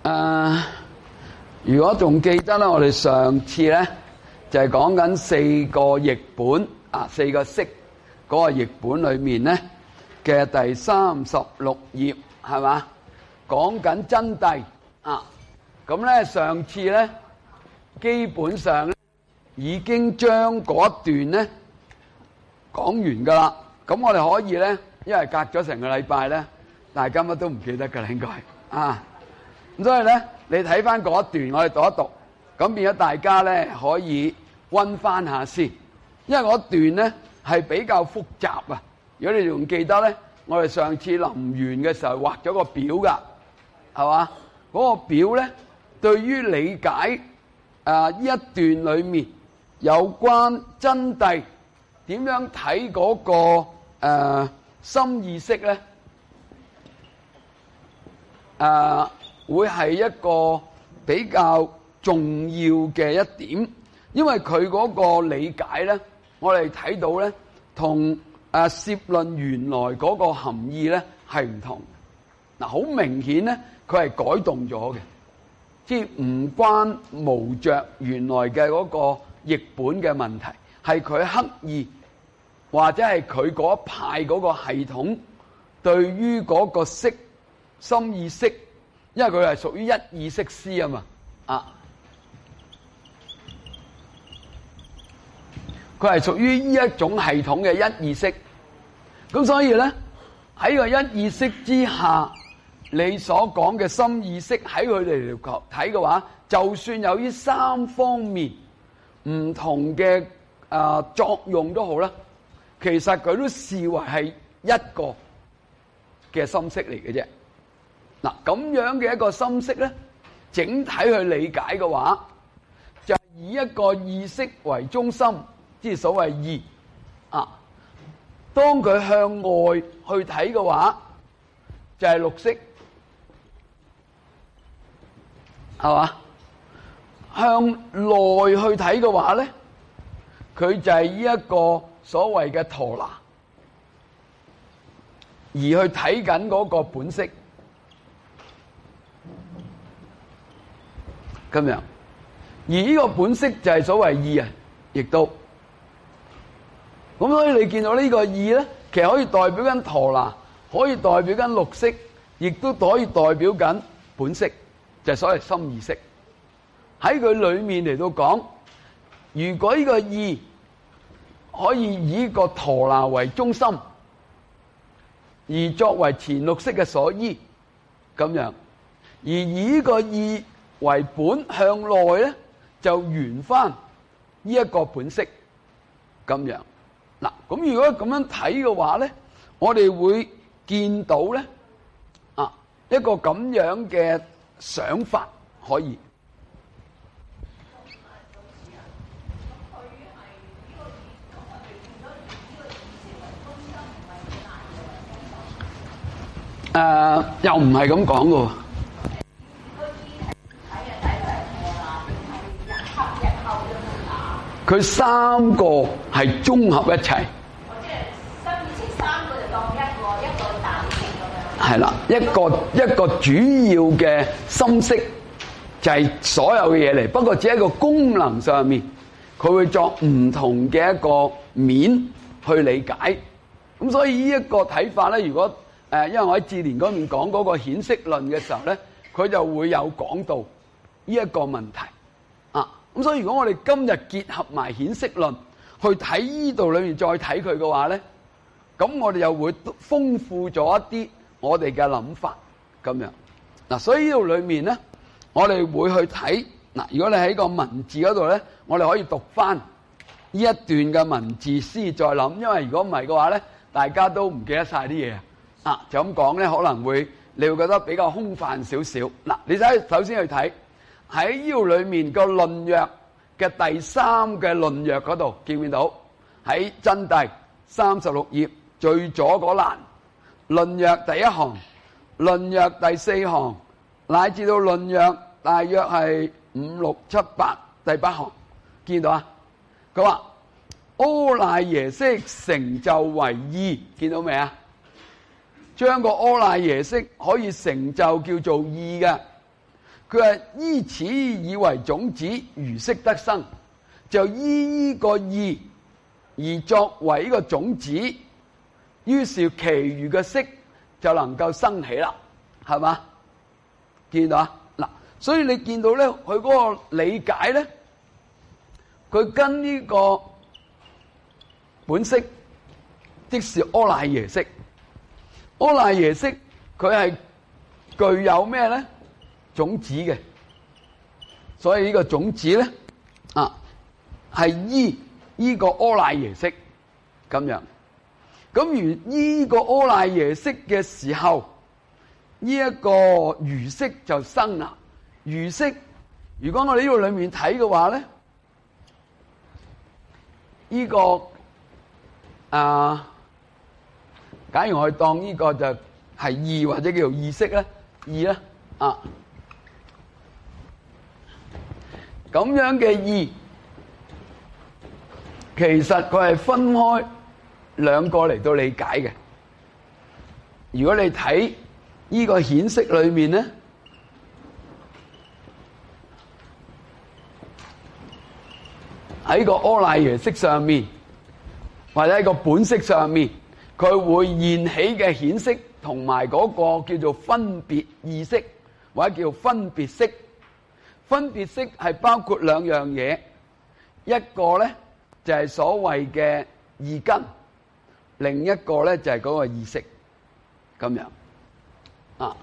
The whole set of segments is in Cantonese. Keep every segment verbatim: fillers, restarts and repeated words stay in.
誒，如果仲記得咧，我哋上次咧就係講緊四個譯本啊，四個釋嗰個譯本裏面咧嘅第三十六頁係嘛，講緊真諦啊。咁咧上次咧基本上咧已經將嗰一段咧講完噶啦。咁我哋可以咧，因為隔咗成個禮拜咧，大家乜都唔記得噶啦，應該啊。咁所以咧，你睇翻嗰一段，我哋讀一讀，咁變咗大家咧可以溫翻下先。因為嗰段咧係比較複雜啊。如果你仲記得咧，我哋上次臨完嘅時候畫咗個表噶，係嘛？嗰個表咧對於理解啊呢一段裏面有關真諦點樣睇嗰個誒心意識咧，誒。會係一個比較重要嘅一點，因為佢嗰個理解咧，我哋睇到咧，同誒攝論原來嗰個含義咧係唔同。嗱，好明顯咧，佢係改動咗嘅，即係唔關無着原來嘅嗰個譯本嘅問題，係佢刻意或者係佢嗰一派嗰個系統對於嗰個識心意識。因為佢係屬於一意識思啊嘛，啊，佢係屬於呢一種系統嘅一意識，咁所以咧喺個一意識之下，你所講嘅心意識喺佢哋嚟睇嘅話，就算有呢三方面唔同嘅啊作用都好啦，其實佢都視為係一個嘅心識嚟嘅啫。嗱，咁樣嘅一個心識咧，整體去理解嘅話，就係以一個意識為中心，即係所謂意啊。當佢向外去睇嘅話，就係六識，係嘛？向內去睇嘅話咧，佢就係呢一個所謂嘅陀羅，而去睇緊嗰個本色。咁樣，而呢個本色就係所謂意啊，亦都咁，所以你見到呢個意咧，其實可以代表緊陀羅，可以代表緊六識，亦都可以代表緊本色，就係所謂心意識。喺佢裏面嚟到講，如果呢個意可以以個陀羅為中心，而作為前六識嘅所依，咁樣，而以呢個意為本向內咧，就圓翻呢一個本色咁樣。嗱，咁如果咁樣睇嘅話咧，我哋會見到咧啊一個咁樣嘅想法可以。誒，又唔係咁講嘅。佢三個係綜合一齊， 即係心意識三個就當一個一個大識咁樣。 係啦，一個一個主要嘅心識就係所有嘅嘢嚟，不過只係一個功能上面，佢會作唔同嘅一個面去理解。咁所以呢一個睇法咧，如果誒，因為我喺智聯嗰邊講嗰個顯識論嘅時候咧，佢就會有講到呢一個問題。咁所以如果我哋今日結合埋顯識論去睇呢度裏面再睇佢嘅話咧，咁我哋又會豐富咗一啲我哋嘅諗法咁樣。嗱，所以呢度裏面咧，我哋會去睇嗱。如果你喺個文字嗰度咧，我哋可以讀翻呢一段嘅文字先再諗，因為如果唔係嘅話咧，大家都唔記得晒啲嘢啊。就咁講咧，可能會你會覺得比較空泛少少。嗱，你睇首先去睇。喺呢度裏面個論約嘅第三嘅論約嗰度，見唔見到？喺真諦三十六頁最左嗰欄，論約第一行，論約第四行，乃至到論約大約係五六七八第八行，見到啊？佢話阿賴耶識成就為意，見到未啊？將個阿賴耶識可以成就叫做意嘅。 佢話依此以為種子，如色得生，就依依個意而作為呢個種子，於是其餘嘅色就能夠生起啦，係嘛？見到啊？嗱，所以你見到咧，佢嗰個理解咧，佢跟呢個本色，即是阿賴耶識。阿賴耶識佢係具有咩咧？種子嘅，所以呢個種子咧啊係依依個阿賴耶識咁樣。咁如依個阿賴耶識嘅時候，呢一個餘色就生啦。餘色，如果我哋呢度裏面睇嘅話咧，呢個啊，假如我哋當呢個就係意或者叫做意識咧，意咧啊。咁樣嘅意，其實佢係分開兩個嚟到理解嘅。如果你睇呢個顯色裏面咧，喺個阿賴耶識上面，或者喺個本色上面，佢會現起嘅顯色同埋嗰個叫做分別意識，或者叫分別色。分別色係包括兩樣嘢，一個咧就係所謂嘅意根，另一個咧就係嗰個意識，咁樣啊。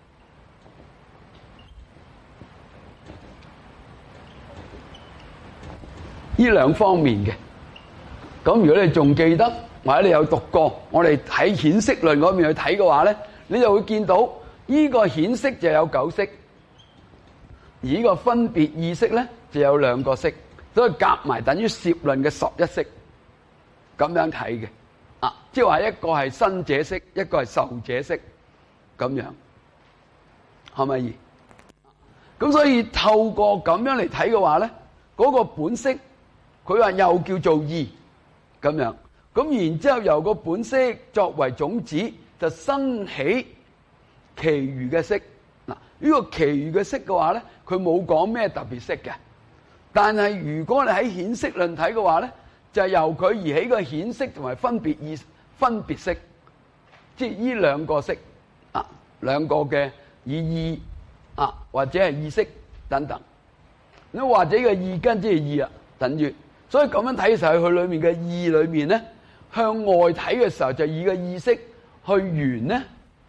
呢兩方面嘅，咁如果你仲記得或者你有讀過，我哋睇顯色論嗰邊去睇嘅話咧，你就會見到呢個顯色就有九色。而呢個分別意識咧就有兩個色，所以夾埋等於攝論嘅十一色，咁樣睇嘅，啊，即係話一個係生者色，一個係受者色，咁樣，係咪？咁所以透過咁樣嚟睇嘅話咧，嗰個本色，佢話又叫做意，咁樣，咁然之後由個本色作為種子，就生起其餘嘅色。呢個其餘嘅色嘅話咧，佢冇講咩特別色嘅。但係如果你喺顯色論睇嘅話咧，就係由佢而起個顯色同埋分別意分別色，即係呢兩個色啊，兩個嘅以意啊或者係意識等等。咁或者個意根即係意啊，等於。所以咁樣睇嘅時候，佢裏面嘅意裏面咧，向外睇嘅時候就以個意識去緣咧。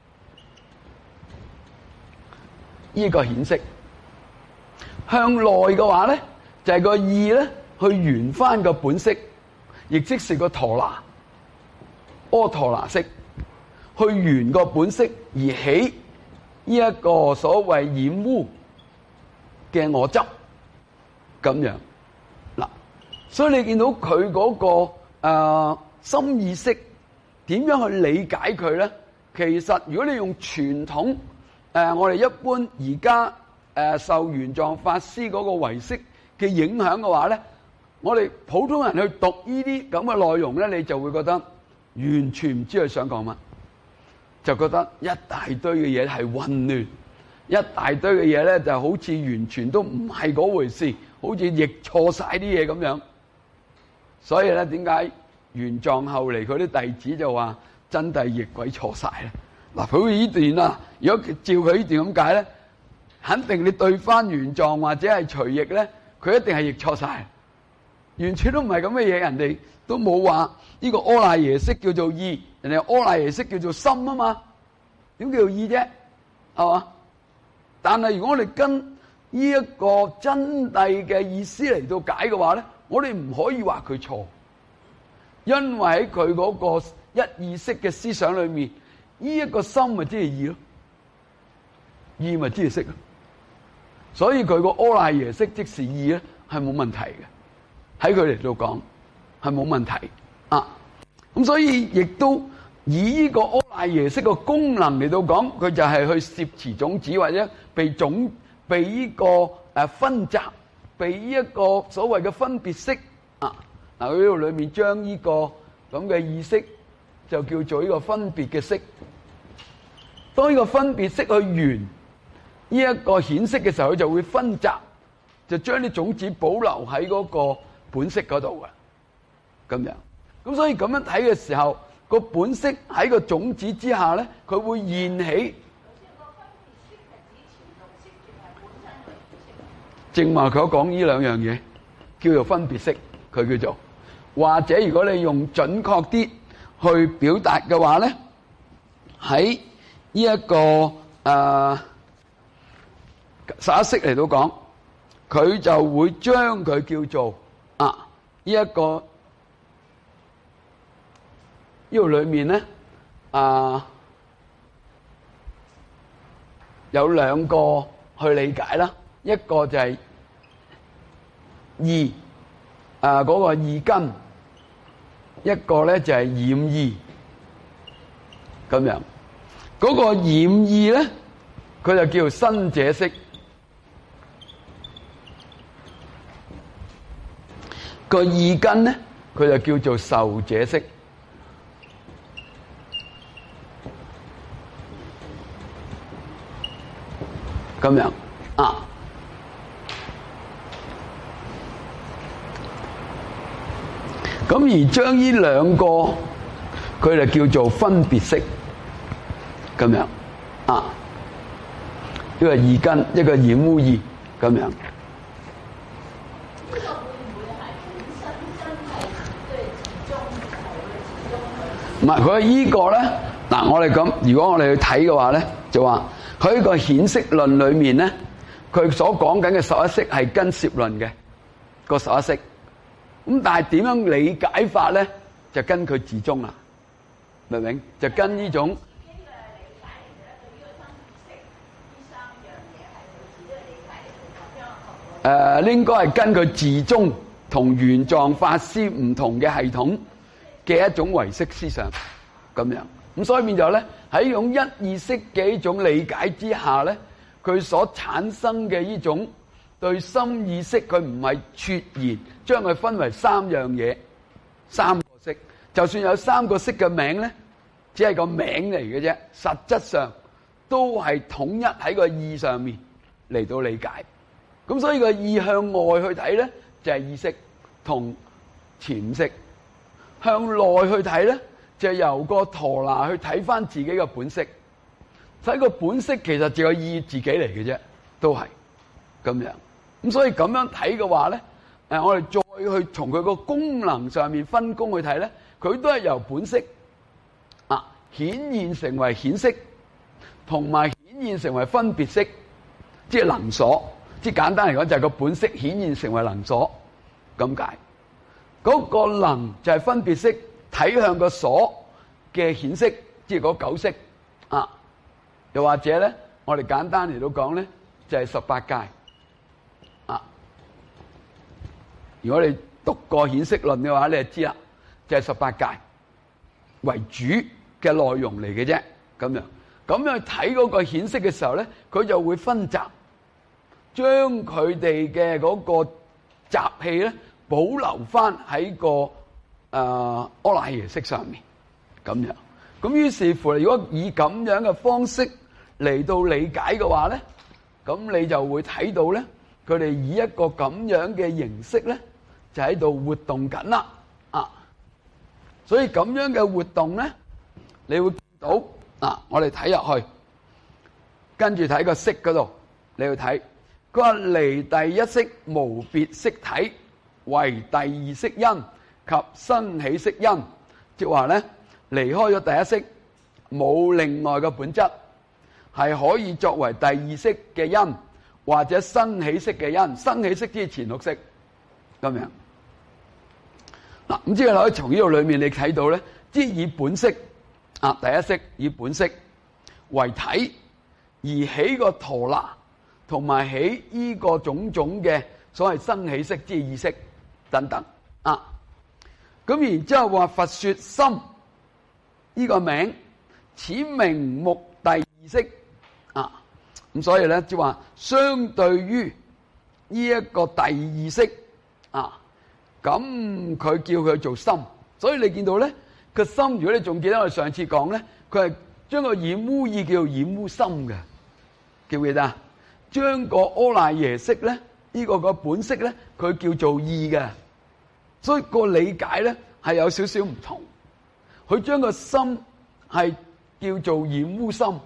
呢個顯色向內嘅話咧，就係個意咧去緣翻個本色，亦即是個陀羅阿陀羅色，去緣個本色而起呢一個所謂染污嘅我執咁樣嗱。所以你見到佢嗰個誒心意識點樣去理解佢咧？其實如果你用傳統誒、呃，我哋一般而家誒受玄奘法師嗰個唯識嘅影響嘅話咧，我哋普通人去讀呢啲咁嘅內容咧，你就會覺得完全唔知佢想講乜，就覺得一大堆嘅嘢係混亂，一大堆嘅嘢咧就好似完全都唔係嗰回事，好似譯錯晒啲嘢咁樣。所以咧，點解玄奘後嚟佢啲弟子就話真係譯鬼錯晒咧？嗱，佢呢段啊，如果照佢呢段咁解咧，肯定你對翻玄奘或者係隨譯咧，佢一定係譯錯晒，完全都唔係咁嘅嘢。人哋都冇話呢個阿賴耶識叫做意，人哋阿賴耶識叫做心啊嘛，點叫做意啫？係嘛？但係如果我哋跟呢一個真諦嘅意思嚟到解嘅話咧，我哋唔可以話佢錯，因為喺佢嗰個一意識嘅思想裏面。呢一個心咪即係意咯，意咪即係識咯，所以佢個阿賴耶識即是意咧，係冇問題嘅。喺佢嚟到講係冇問題啊。咁所以亦都以呢個阿賴耶識嘅功能嚟到講，佢就係去攝持種子或者被種被呢個誒分集，被呢一個所謂嘅分別識啊。嗱，佢呢度裏面將呢個咁嘅意識。就叫做呢個分別嘅識。當呢個分別識去緣呢一個顯色嘅時候，佢就會分集，就將啲種子保留喺嗰個本色嗰度嘅，咁樣。咁所以咁樣睇嘅時候，個本色喺個種子之下咧，佢會現起。正話佢講呢兩樣嘢，叫做分別色，佢叫做。或者如果你用準確啲去表達嘅話咧，喺呢一個誒十一色嚟到講，佢就會將佢叫做啊呢一個呢度裏面咧啊有兩個去理解啦，一個就係義啊嗰個義根。一個咧就係染義咁樣，嗰、那個染義咧，佢就叫生者色；個義根咧，佢就叫做受者色。咁樣啊。咁而將呢兩個佢就叫做分別色，咁樣啊，一個義根，一個染污義，咁樣。唔係佢依個咧，嗱我哋咁，如果我哋去睇嘅話咧，就話佢呢個顯色論裏面咧，佢所講緊嘅十一色係跟攝論嘅個十一色。咁但係點樣理解法咧？就跟佢自宗啦，明唔明？就跟呢種誒，應該係跟佢自宗同玄奘法師唔同嘅系統嘅一種唯識思想咁樣。咁所以變咗咧，喺呢種一意識嘅呢種理解之下咧，佢所產生嘅呢種對心意識，佢唔係撮然將佢分為三樣嘢，三個色。就算有三個色嘅名咧，只係個名嚟嘅啫，實質上都係統一喺個意上面嚟到理解。咁所以個意向外去睇咧，就係意識同潛色；向內去睇咧，就係由個陀拿去睇翻自己嘅本色。睇個本色其實就係意自己嚟嘅啫，都係咁樣。咁所以咁樣睇嘅話咧，誒，我哋再去從佢個功能上面分工去睇咧，佢都係由本色啊顯現成為顯色，同埋顯現成為分別色，即係能所。即係簡單嚟講，就係個本色顯現成為能所咁解。嗰個能就係分別色睇向個所嘅顯色，即係嗰九色啊。又或者咧，我哋簡單嚟到講咧，就係十八界。啊！如果你讀過顯色論嘅話，你就知啦，就係十八界為主嘅內容嚟嘅啫。咁樣咁樣睇嗰個顯色嘅時候咧，佢就會分集，將佢哋嘅嗰個習氣咧保留翻喺個誒阿賴耶識上面。咁樣咁於是乎，如果以咁樣嘅方式嚟到理解嘅話咧，咁你就會睇到咧。佢哋以一個咁樣嘅形式咧，就喺度活動緊啦，啊！所以咁樣嘅活動咧，你會見到啊！我哋睇入去，跟住睇個色嗰度，你去睇，佢話離第一色無別色體，為第二色因及生起色因，即係話咧離開咗第一色，冇另外嘅本質，係可以作為第二色嘅因。或者生起色嘅因，生起色即係前六色咁樣。嗱，咁即係可以從呢度裏面你睇到咧，即係以本色啊，第一色以本色為體，而起個陀拿，同埋起呢個種種嘅所謂生起色，即係意識等等啊。咁然之後話佛說心呢個名，此名目第二色啊。咁所以咧，即係話相對於呢一個第二色啊，咁佢叫佢做心。所以你見到咧個心，如果你仲記得我哋上次講咧，佢係將個染污意叫做染污心嘅，記唔記得啊？ 將個阿賴耶識咧，呢、這個個本色咧，佢叫做意嘅，所以個理解咧係有少少唔同。佢將個心係叫做染污心，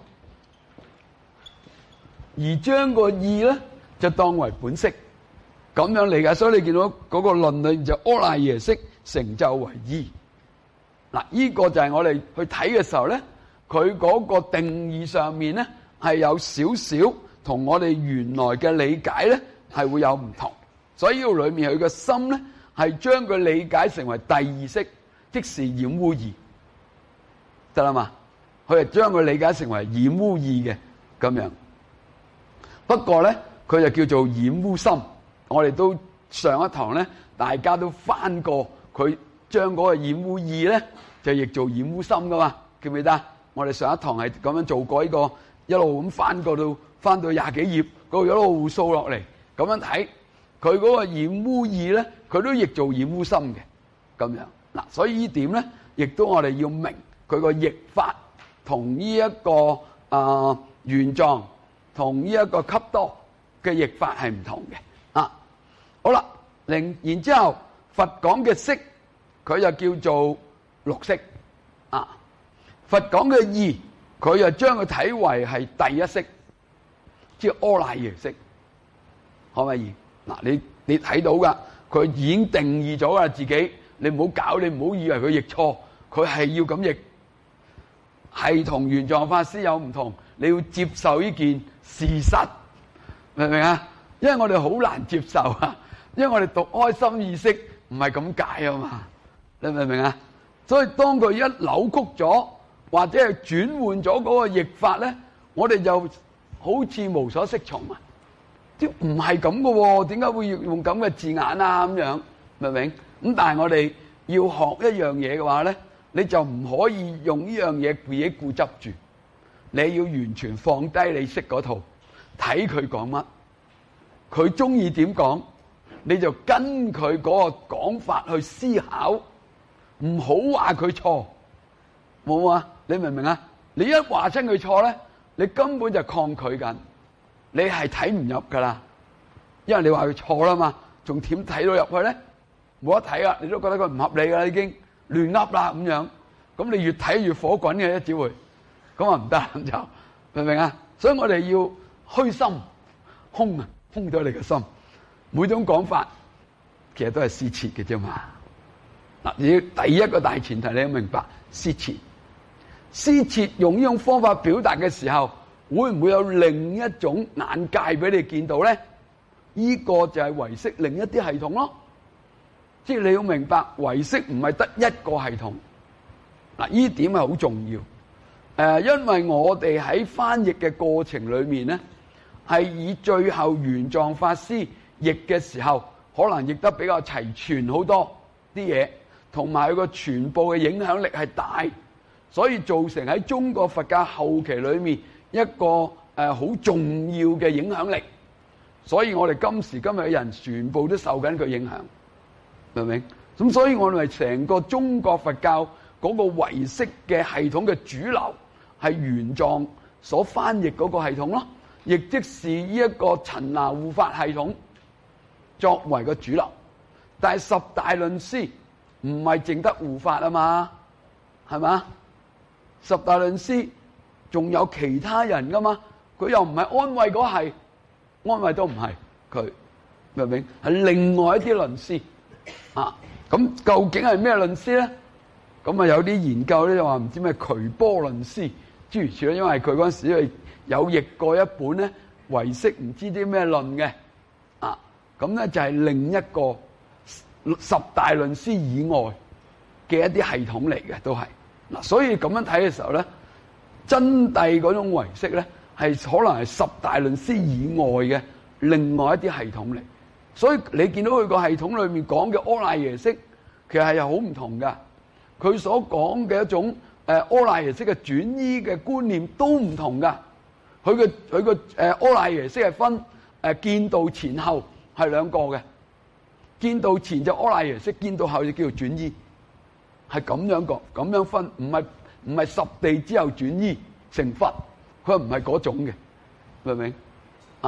而將個意咧就當為本色，咁樣理解。所以你見到嗰個論裏面就阿賴耶識成就為意。嗱，呢個就係我哋去睇嘅時候咧，佢嗰個定義上面咧係有少少同我哋原來嘅理解咧係會有唔同。所以呢個裏面佢個心咧係將佢理解成為第二識，即是染污意，得啦嘛？佢係將佢理解成為染污意嘅咁樣。不過咧，佢就叫做染污心。我哋都上一堂咧，大家都翻過佢。將嗰個染污意咧，就譯做染污心噶嘛，記唔記得？我哋上一堂係咁樣做過呢個，一路咁翻過到翻到廿幾頁，嗰個一路掃落嚟，咁樣睇佢嗰個染污意咧，佢都譯做染污心嘅咁樣。嗱，所以呢點咧，亦都我哋要明佢個譯法同呢一個啊原狀同呢一個笈多嘅譯法係唔同嘅啊。好啦，然然之後佛講嘅識。佢就叫做六識啊！佛講嘅意，佢就將佢睇為係第一識，即係阿賴耶識，可唔可以？嗱，你你睇到噶，佢已經定義咗啦自己，你唔好搞，你唔好以為佢譯錯，佢係要咁譯，係同原狀法師有唔同，你要接受呢件事實，明唔明啊？因為我哋好難接受啊，因為我哋讀開心意識唔係咁解啊嘛。你明唔明啊？所以當佢一扭曲咗，或者係轉換咗嗰個譯法咧，我哋就好似無所適從啊！即唔係咁噶喎，點解會用咁嘅字眼啊？咁樣明唔明？咁但係我哋要學一樣嘢嘅話咧，你就唔可以用呢樣嘢自己固執住，你要完全放低你識嗰套，睇佢講乜，佢中意點講，你就跟佢嗰個講法去思考。唔好話佢錯，冇啊！你明唔明啊？你一話親佢錯咧，你根本就抗拒緊，你係睇唔入噶啦，因為你話佢錯啦嘛，仲點睇到入去咧？冇得睇啊！你都覺得佢唔合理噶啦，已經亂噏啦咁樣，咁你越睇越火滾嘅，只會咁啊唔得咁就明唔明啊？所以我哋要虛心空啊，空咗你嘅心，每種講法其實都係施設嘅啫嘛。嗱，你第一個大前提你要明白，施設，施設用呢種方法表達嘅時候，會唔會有另一種眼界俾你見到咧？呢個就係唯識另一啲系統咯。即係你要明白，唯識唔係得一個系統。嗱，呢點係好重要。誒，因為我哋喺翻譯嘅過程裏面咧，係以最後原狀法師譯嘅時候，可能譯得比較齊全好多啲嘢。同埋佢個傳播嘅影響力係大，所以造成喺中國佛教後期裏面一個誒好、呃、重要嘅影響力。所以我哋今時今日嘅人全部都受緊佢影響，明唔明？咁所以我哋咪成個中國佛教嗰個唯識嘅系統嘅主流係原狀所翻譯嗰個系統咯，亦即是呢一個陳那護法系統作為個主流。但係十大論師唔係淨得護法啊嘛，係嘛？十大論師仲有其他人噶嘛？佢又唔係安慰嗰係，安慰都唔係佢，明唔明？係另外一啲論師啊。咁究竟係咩論師咧？咁啊有啲研究咧就話唔知咩渠波論師諸如此類，因為佢嗰陣時有譯過一本咧唯識唔知啲咩論嘅啊。咁咧就係另一個十大論師以外嘅一啲系統嚟嘅，都係嗱。所以咁樣睇嘅時候咧，真諦嗰種唯識咧，係可能係十大論師以外嘅另外一啲系統嚟。所以你見到佢個系統裏面講嘅阿賴耶識，其實係好唔同噶。佢所講嘅一種誒阿賴耶識嘅轉依嘅觀念都唔同噶。佢嘅佢個誒阿賴耶識係分誒見道前後係兩個嘅。見道前就阿賴耶識，見道後就叫做轉依，係咁樣講，咁樣分，唔係唔係十地之後轉依成佛，佢唔係嗰種嘅，明唔明？啊，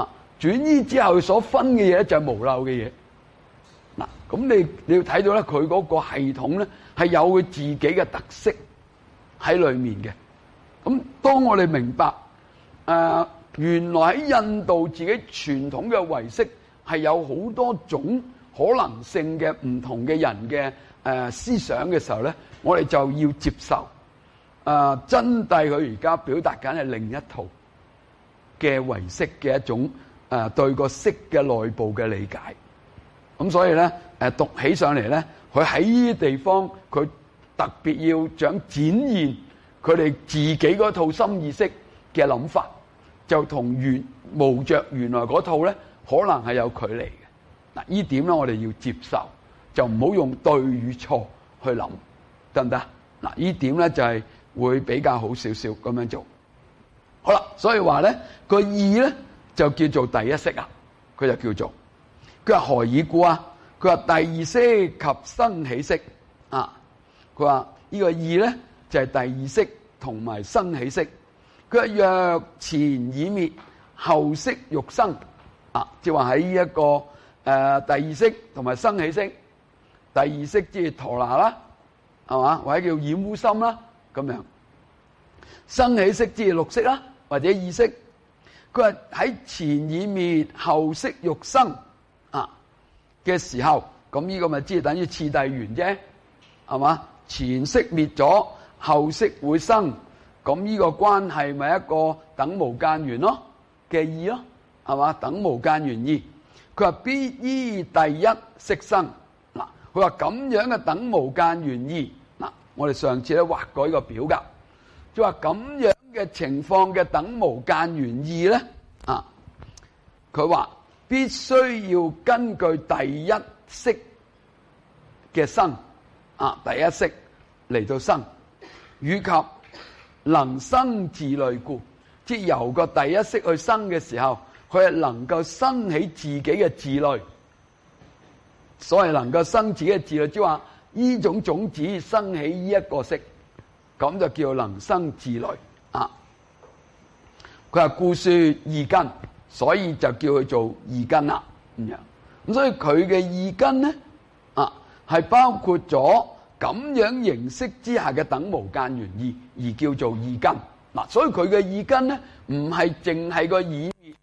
轉依之後所分嘅嘢咧就係無漏嘅嘢。嗱，咁你你要睇到咧，佢嗰個系統咧係有佢自己嘅特色喺裏面嘅。咁當我哋明白誒、呃，原來喺印度自己傳統嘅唯識係有好多種可能性嘅唔同嘅人嘅誒、呃、思想嘅時候咧，我哋就要接受誒、呃、真諦佢而家表達緊係另一套嘅唯識嘅一種誒、呃、對個識嘅內部嘅理解。咁所以咧誒讀起上嚟咧，佢喺呢啲地方佢特別要想展現佢哋自己嗰套心意識嘅諗法，就同原無著原來嗰套咧，可能係有距離嘅。嗱，呢點咧我哋要接受，就唔好用對與錯去諗，得唔得？嗱，呢點咧就係會比較好少少咁樣做。好啦，所以話咧個意咧就叫做第一識啊，佢就叫做佢話何以故啊？佢話第二識及生起識啊，佢話呢個意咧就係第二識同埋生起識。佢話若前已滅，後識欲生啊，即係話喺呢一個誒、呃、第二識同埋生起識。第二識即係陀拿啦，係嘛？或者叫染污心啦，咁樣。生起識即係六識啦，或者意識。佢話喺前已滅，後識欲生啊嘅時候，咁呢個咪即係等於次第緣啫，係嘛？前識滅咗，後識會生，咁呢個關係咪一個等無間緣咯嘅意咯，係嘛？等無間緣意。佢話必依第一識生。嗱，佢話咁樣嘅等無間緣意，嗱，我哋上次咧畫過呢個表格，即係話咁樣嘅情況嘅等無間緣意咧，啊，佢話必須要根據第一識嘅生，啊，第一識嚟到生，以及能生自類故，即係由個第一識去生嘅時候，佢係能夠生起自己嘅自類。所謂能夠生自己嘅自類，即係話呢種種子生起呢一個識，咁就叫能生自類啊。佢話故說二根，所以就叫佢做二根啦咁樣。咁所以佢嘅二根咧啊，係包括咗咁樣形式之下嘅等無間緣意，而叫做二根嗱。所以佢嘅二根咧，唔係淨係個已滅。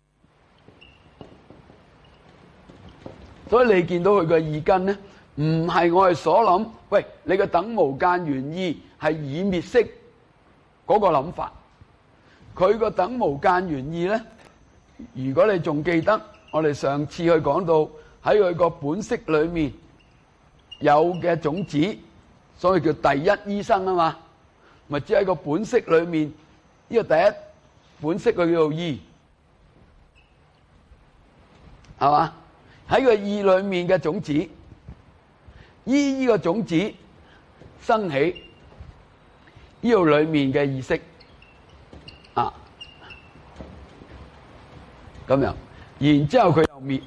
所以你見到佢嘅二根咧，唔係我哋所諗，喂，你嘅等無間緣意係已滅識嗰個諗法。佢個等無間緣意咧，如果你仲記得，我哋上次去講到喺佢個本識裏面有嘅種子，所以叫第一依生啊嘛，咪只喺個本識裏面呢個第一本識佢叫做意，係嘛？喺個意裏面嘅種子，依呢個種子生起呢度裏面嘅意識啊，咁樣，然之後佢又滅，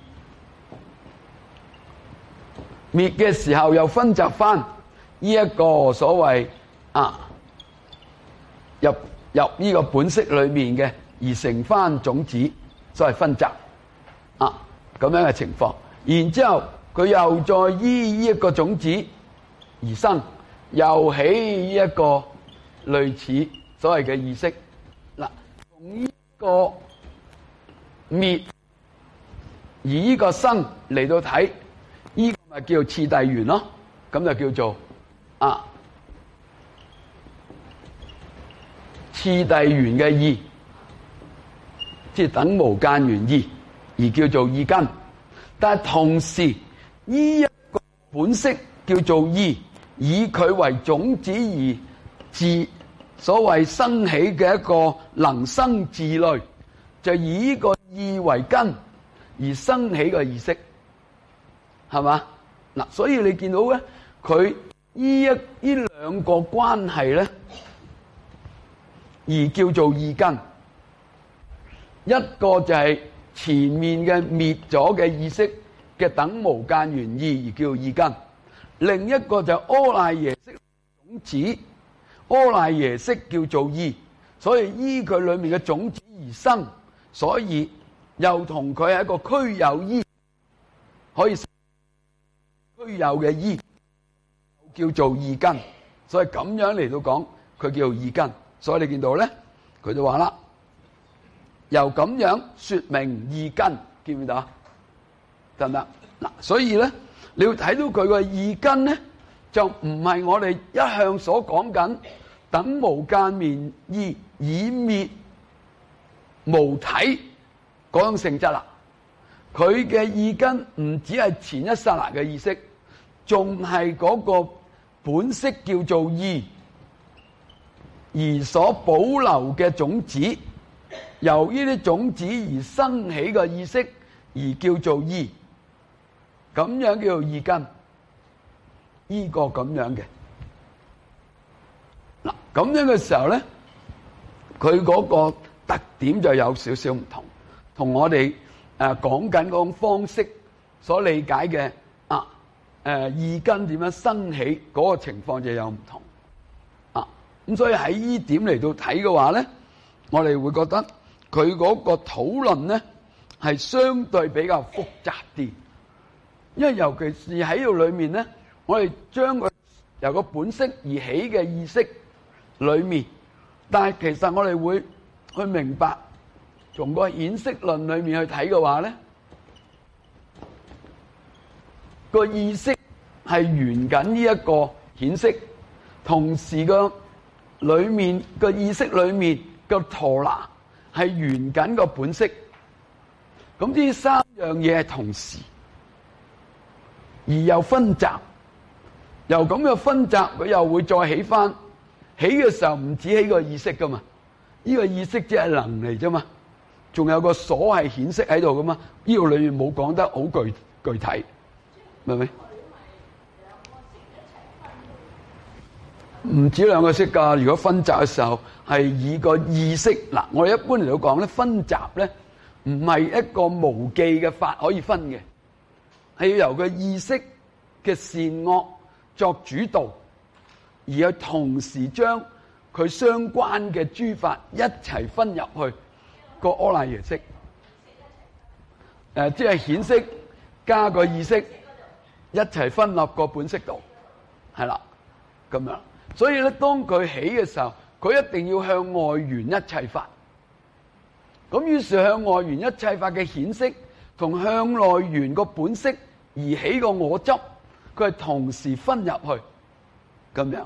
滅嘅時候又分集翻呢一個所謂啊入入呢個本識裏面嘅，而成翻種子，所謂分集啊。咁樣嘅情況，然之後佢又再依呢一個種子而生，又起呢一個類似所謂嘅意識。嗱，從呢個滅而呢個生嚟到睇，呢個咪叫做次第緣咯，咁就叫做啊次第緣嘅意，即係等無間緣意。而叫做二根，但係同時呢一個本識叫做意，以佢為種子而自所謂生起嘅一個能生自類，就以呢個意為根而生起個意識，係嘛？嗱，所以你見到咧，佢呢一呢兩個關係咧，而叫做二根，一個就係前面嘅滅咗嘅意識嘅等無間緣意而叫二根，另一個就阿賴耶識種子，阿賴耶識叫做意，所以依佢裏面嘅種子而生，所以又同佢係一個俱有依，可以俱有嘅依，叫做二根。所以咁樣嚟到講，佢叫做二根。所以你見到咧，佢就話啦，由咁樣說明二根，見唔見到啊？得唔得？嗱，所以咧，你要睇到佢個二根咧，就唔係我哋一向所講緊等無間滅意以滅無體嗰種性質啦。佢嘅二根唔只係前一剎那嘅意識，仲係嗰個本色叫做意，而所保留嘅種子，由呢啲種子而生起嘅意識，而叫做意。咁樣叫做二根，呢個咁樣嘅。嗱，咁樣嘅時候咧，佢嗰個特點就有少少唔同，同我哋誒講緊嗰種方式所理解嘅啊誒、呃、二根點樣生起嗰個情況就有唔同啊。咁所以喺呢點嚟到睇嘅話咧，我哋會覺得佢嗰個討論咧係相對比較複雜啲。因為尤其是喺度裏面咧，我哋將佢由個本色而起嘅意識裏面，但係其實我哋會去明白，從個顯色論裏面去睇嘅話咧，個意識係緣緊呢一個顯色，同時個裏面個意識裏面個陀拿係緣緊個本色，咁呢三樣嘢係同時。而又分集，由咁嘅分集，佢又會再起翻。起嘅時候唔止起個意識噶嘛，呢個意識只係能嚟啫嘛，仲有個所係顯色喺度噶嘛。呢度裏面冇講得好具具體，明唔明？唔止兩個色噶，如果分集嘅時候係以個意識嗱，我哋一般嚟到講咧，分集咧唔係一個無記嘅法可以分嘅。係要由佢意識嘅善惡作主導，而又同時將佢相關嘅諸法一齊分入去個阿賴耶識，誒、呃，即係顯色加個意識一齊分入個本色度，係啦，咁樣。所以咧，當佢起嘅時候，佢一定要向外緣一切法。咁於是向外緣一切法嘅顯色，同向內緣個本色而起個我執，佢係同時分入去，咁樣。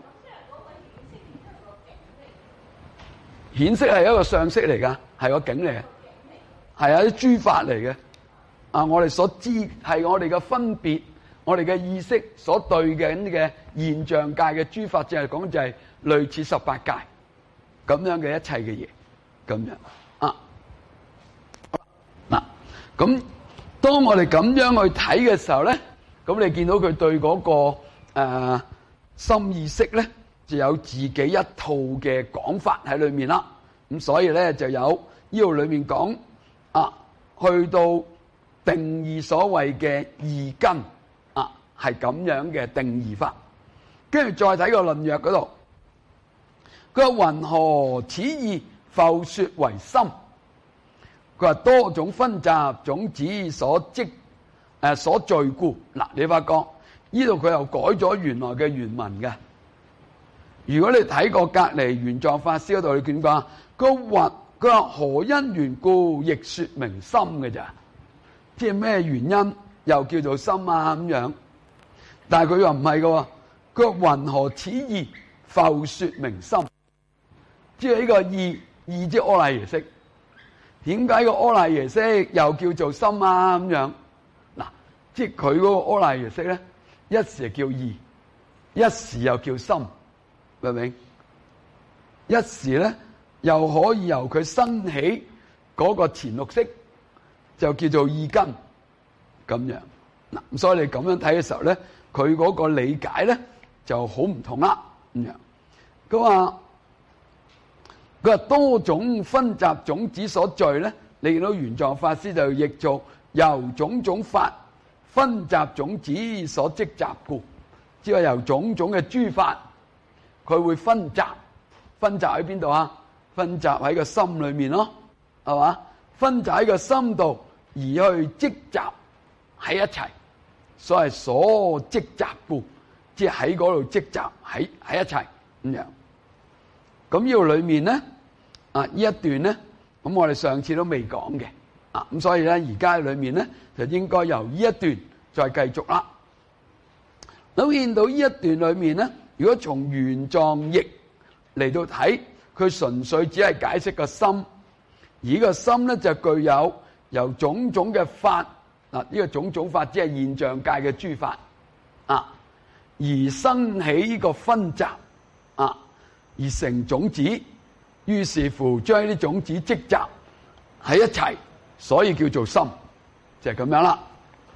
顯色係一個相色嚟噶，係個境嚟嘅，係啊啲諸法嚟嘅。啊，我哋所知係我哋嘅分別，我哋嘅意識所對嘅嘅現象界嘅諸法，淨係講就係類似十八界咁樣嘅一切嘅嘢，咁樣啊。嗱，咁當我哋咁樣去睇嘅時候咧，咁你見到佢對嗰、那個誒、呃、心意識咧，就有自己一套嘅講法喺裏面啦。咁所以咧就有呢度裏面講啊，去到定義所謂嘅二根啊，係咁樣嘅定義法。跟住再睇個論約嗰度，佢話云何此義復說為心？佢話多種分集種子所積誒、呃、所聚故。嗱，你發覺呢度佢又改咗原來嘅原文嘅。如果你睇過隔籬玄奘法師嗰度，你見過個云佢話何因緣故，亦說明心嘅咋？即係咩原因又叫做心啊咁樣？但係佢話唔係嘅，佢話云何此義復說明心？即係呢個義義即阿賴耶識。點解個阿賴耶識又叫做心啊？咁樣嗱，即係佢嗰個阿賴耶識咧，一時叫義，一時又叫心，明唔明？一時咧又可以由佢生起嗰個前六識，就叫做二根咁樣嗱。咁所以你咁樣睇嘅時候咧，佢嗰個理解咧就好唔同啦。咁樣佢話。佢話多種分集種子所聚咧，你見到玄奘法師就譯做由種種法分集種子所積集故，即係由種種嘅諸法，佢會分集，分集喺邊度啊？分集喺個心裏面咯，係嘛？ 分就喺個心度而去積集喺一齊，所謂所積集故，即係喺嗰度積集喺喺一齊咁樣。咁呢度裏面咧，啊呢一段咧，咁我哋上次都未講嘅，啊咁所以咧而家裏面咧就應該由呢一段再繼續啦。咁見到呢一段裏面咧，如果從原狀譯嚟到睇，佢純粹只係解釋個心，而呢個心咧就具有由種種嘅法，嗱呢個種種法只係現象界嘅諸法啊，而生起呢個分集啊，而成種子，於是乎將呢啲種子積集喺一齊，所以叫做心，就係咁樣啦。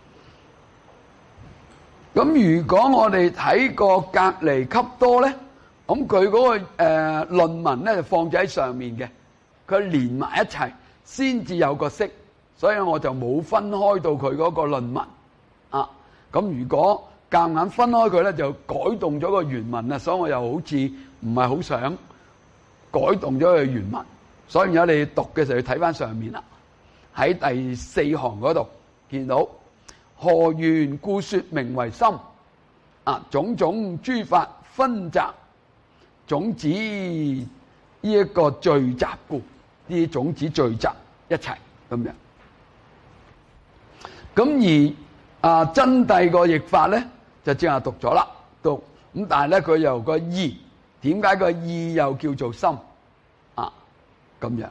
咁如果我哋睇過隔離笈多咧，咁佢嗰個誒、呃、論文咧就放咗喺上面嘅，佢連埋一齊先至有個釋，所以我就冇分開到佢嗰個論文啊。咁如果夾硬分開佢咧，就改動咗個原文啊，所以我又好似唔係好想改動咗佢原文，所以而家你讀嘅時候要睇翻上面啦，喺第四行嗰度見到。何緣故說名為心？啊，種種諸法分集種子呢一個聚集故，呢啲種子聚集一齊咁樣。咁而啊真諦個譯法咧就正係讀咗啦，讀咁但係咧佢由個意，點解個意又叫做心啊？咁樣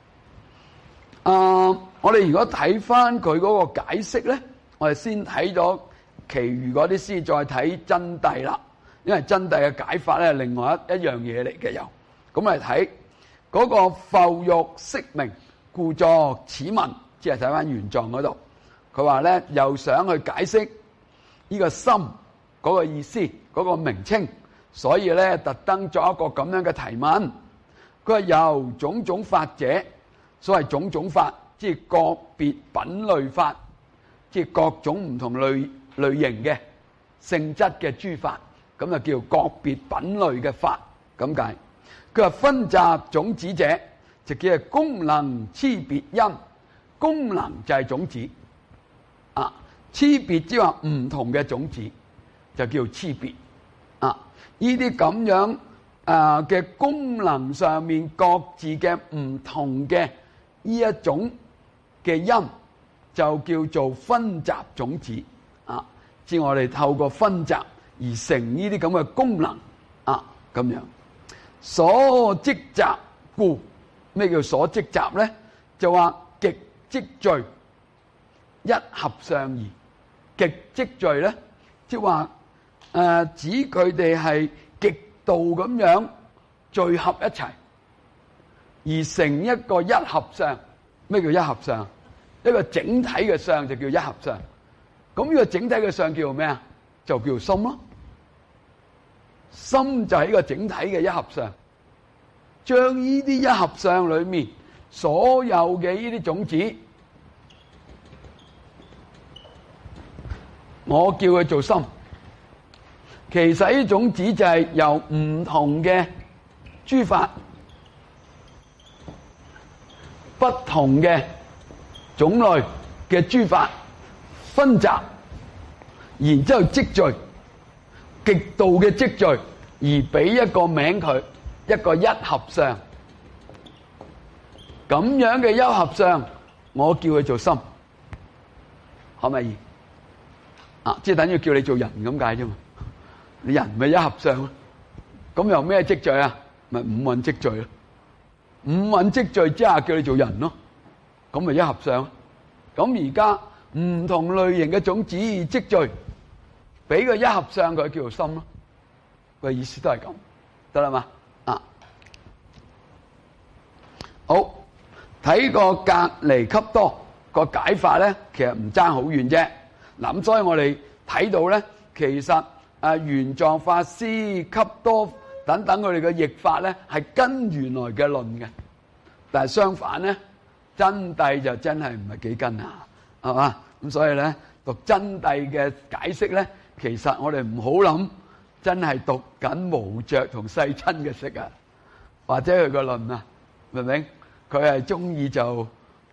啊，我哋如果睇翻佢嗰個解釋咧。我哋先睇咗其餘嗰啲詩，再睇真諦啦。因為真諦嘅解法咧，另外一一樣嘢嚟嘅又。咁嚟睇嗰個復欲釋名，故作此文，即係睇翻原狀嗰度。佢話咧，又想去解釋呢個心嗰個意思，嗰個名稱，所以咧特登作一個咁樣嘅提問。佢話由種種法者，所謂種種法，即係個別品類法。即係各種唔同類類型嘅性質嘅諸法，咁就叫個別品類嘅法咁解。佢話分集種子者，就叫係功能差別因，功能就係種子啊，差別即係話唔同嘅種子就叫差別啊。呢啲咁樣啊嘅功能上面各自嘅唔同嘅呢一種嘅因。就叫做分集種子啊，即我哋透過分集而成呢啲咁嘅功能啊，咁樣所積集故，咩叫所積集咧？就話極積聚一合相宜，極積聚咧，即係話誒指佢哋係極度咁樣聚合一齊，而成一個一合相。咩叫一合相？一個整體嘅相就叫一合相，咁呢個整體嘅相叫做咩啊？就叫做心咯。心就係一個整體嘅一合相，將呢啲一合相裏面所有嘅呢啲種子，我叫佢做心。其實呢種子就係由唔同嘅諸法、不同嘅種類嘅諸法分集，然之後積聚，極度嘅積聚，而俾一個名佢，一個一合相。咁樣嘅一合相，我叫佢做心，可唔可以？啊，即係等於叫你做人咁解啫嘛。你人咪一合相咯，咁由咩積聚啊？咪五蘊積聚咯。五蘊積聚之下叫你做人咯。咁咪一合相，咁而家唔同類型嘅種子積聚，俾個一合相佢叫做心咯，個意思都係咁，得啦嘛？啊，好，睇個隔離笈多個解法咧，其實唔爭好遠啫。嗱咁，所以我哋睇到咧，其實啊玄奘法師、笈多等等佢哋嘅譯法咧，係跟原來嘅論嘅，但係相反咧。真諦就真係唔係幾跟啊，係嘛？咁所以咧讀真諦嘅解釋咧，其實我哋唔好諗，真係讀緊無著同世親嘅釋啊，或者佢個論啊，明唔明？佢係中意就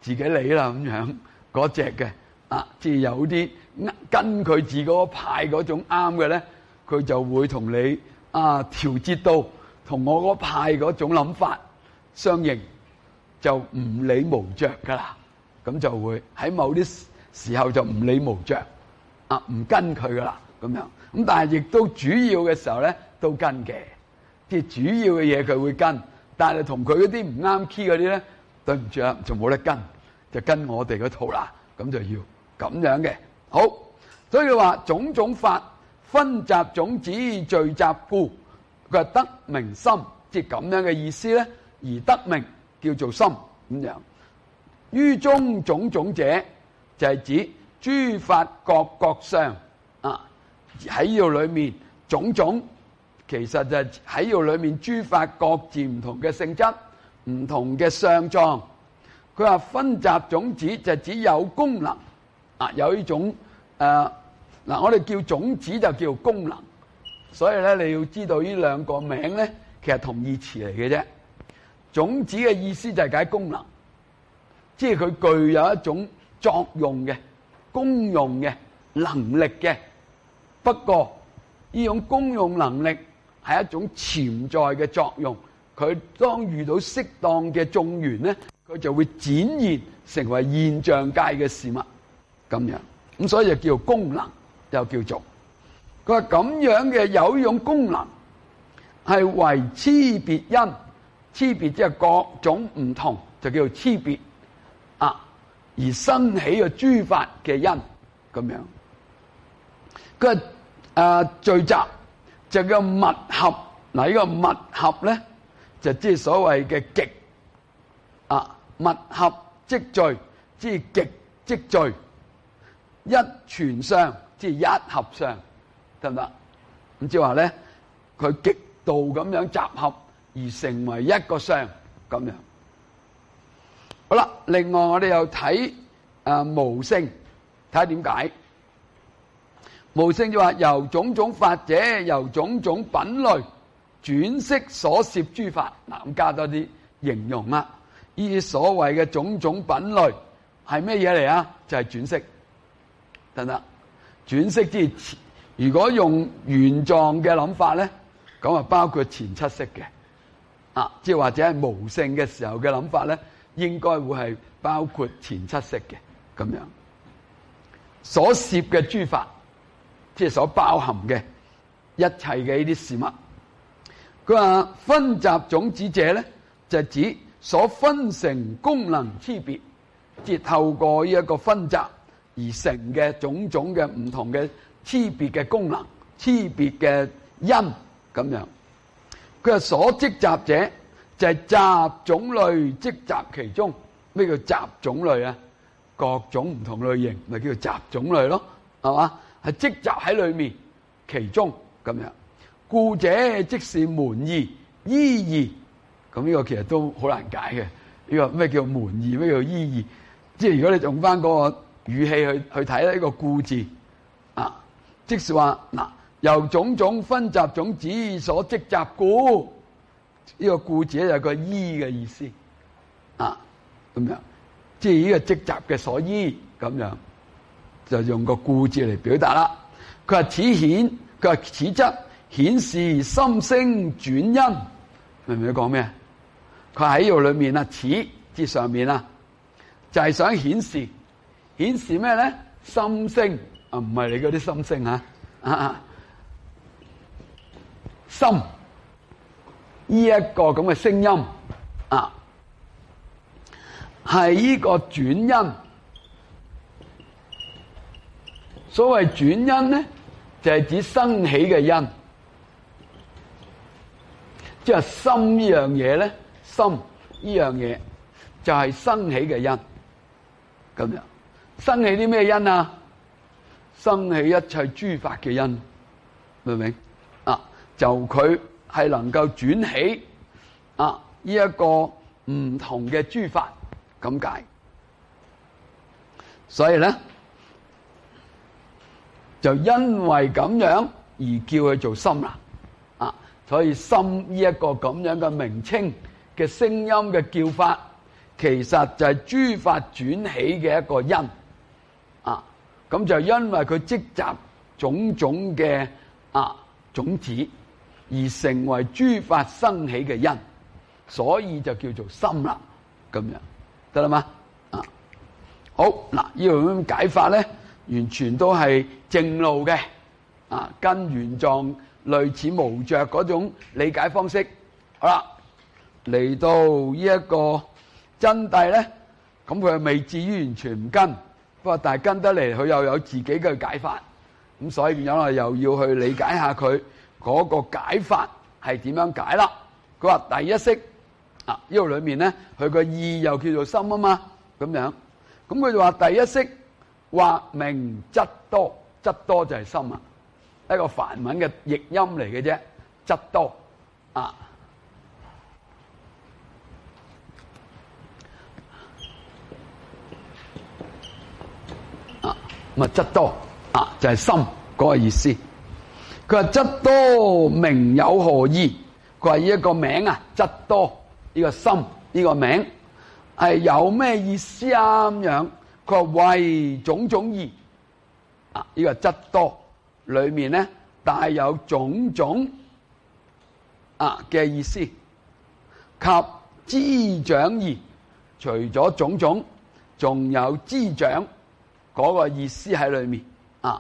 自己理啦咁樣嗰隻嘅啊，即係有啲跟佢自己嗰派嗰種啱嘅咧，佢就會同你啊調節到同我嗰派嗰種諗法相應，就唔理無着噶啦，咁就會喺某啲時候就唔理無着啊，唔跟佢噶啦咁樣。咁但係亦都主要嘅時候咧都跟嘅，即係主要嘅嘢佢會跟，但係同佢嗰啲唔啱 key 嗰啲咧，對唔住啦，就冇得跟，就跟我哋嗰套啦，咁就要咁樣嘅。好，所以話種種法分集種子聚集故，佢係得名心，即係咁樣嘅意思咧，而得名叫做心咁樣。於中種種者就係指諸法各各相啊，喺呢度裏面種種其實就係喺呢度裏面諸法各自唔同嘅性質、唔同嘅相狀。佢話分集種子就係指有功能啊，有呢種誒嗱、呃，我哋叫種子就叫功能，所以咧你要知道呢兩個名咧，其實同義詞嚟嘅啫。種子嘅意思就係解功能，即係佢具有一種作用嘅、功用嘅、能力嘅。不過呢種功用能力係一種潛在嘅作用，佢當遇到適當嘅眾緣咧，佢就會展現成為現象界嘅事物咁樣。咁所以就叫做功能，又叫做佢話咁樣嘅有呢種功能係為差別因，差別即係各種唔同，就叫做差別啊，而生起嘅諸法嘅因咁樣。佢話誒聚集就叫密合，嗱呢個密合咧就即係所謂嘅極啊，密合即聚，即係極即聚，一全相即係一合相，得唔得？咁即係話咧，佢極度咁樣集合而成為一個相咁樣。好啦，另外我哋又睇誒無性，睇下點解。無性就話由種種法者，由種種品類轉識所攝諸法。嗱，咁加多啲形容啦。呢啲所謂嘅種種品類係咩嘢嚟啊？就係轉識，得唔得？轉識即係如果用原狀嘅諗法咧，咁啊包括前七識嘅啊，即係或者係無性嘅時候嘅諗法咧，應該會係包括前七識嘅咁樣所攝嘅諸法。即係所包含嘅一切嘅呢啲事物，佢話分集種子者咧，就係指所分成功能差別，即係透過呢一個分集而成嘅種種嘅唔同嘅差別嘅功能、差別嘅因咁樣。佢話所積集者就係集種類積集其中。咩叫集種類啊？各種唔同類型咪叫做集種類咯，係嘛？係積集喺裏面，其中咁樣，故者即是門義依義。咁呢個其實都好難解嘅。呢個咩叫門義？咩叫依義？即係如果你用翻嗰個語氣去去睇呢個故字啊，即是話嗱，由種種分集種子所積集故，呢個故字咧有個依嘅意思啊，咁樣，即係呢個積集嘅所依咁樣。就用個故字嚟表達啦。佢話此顯，佢話此則顯示心聲轉因，明唔明佢講咩？佢喺呢度裏面啊，此字上面啊，就係、是、想顯示，顯示咩咧？心聲啊，唔係你嗰啲心聲啊，啊，心呢一個咁嘅聲音啊，係呢個轉因。所謂轉因咧，就係、是、指生起嘅因，即係心呢樣嘢咧，心呢樣嘢就係生起嘅因，咁樣生起啲咩因啊？生起一切諸法嘅因，明唔明啊？就佢係能夠轉起啊呢一個唔同嘅諸法咁解，所以咧。就因為咁樣而叫佢做心啦，啊，所以心呢一個咁樣嘅名稱嘅聲音嘅叫法， 其實就係諸法轉起嘅一個因啊。咁就因為佢積集種種嘅啊種子，而成為諸法生起嘅因，所以就叫做心啦。咁樣得啦嘛？啊，好嗱，呢度咁解法咧，完全都係正路嘅啊，跟原狀類似無着嗰種理解方式。好啦，嚟到呢一個真諦咧，咁佢未至於完全唔跟，不過但係跟得嚟，佢又有自己嘅解法，咁所以變咗我又要去理解下佢嗰個解法係點樣解啦。佢話第一識啊，呢度裏面咧，佢個意又叫做心啊嘛，咁樣，咁佢就話第一識或名質多，質多就係心啊，一個梵文嘅譯音嚟嘅啫，質多啊。物質多啊，就係、是、心嗰個意思。佢話質多名有何意？佢話呢一個名啊，質多呢、這個心呢、這個名係有咩意思啊？咁樣佢話為種種義啊，呢、這個質多裏面咧帶有種種啊嘅意思，及滋長義，除咗種種，仲有滋長。嗰個意思喺裏面啊，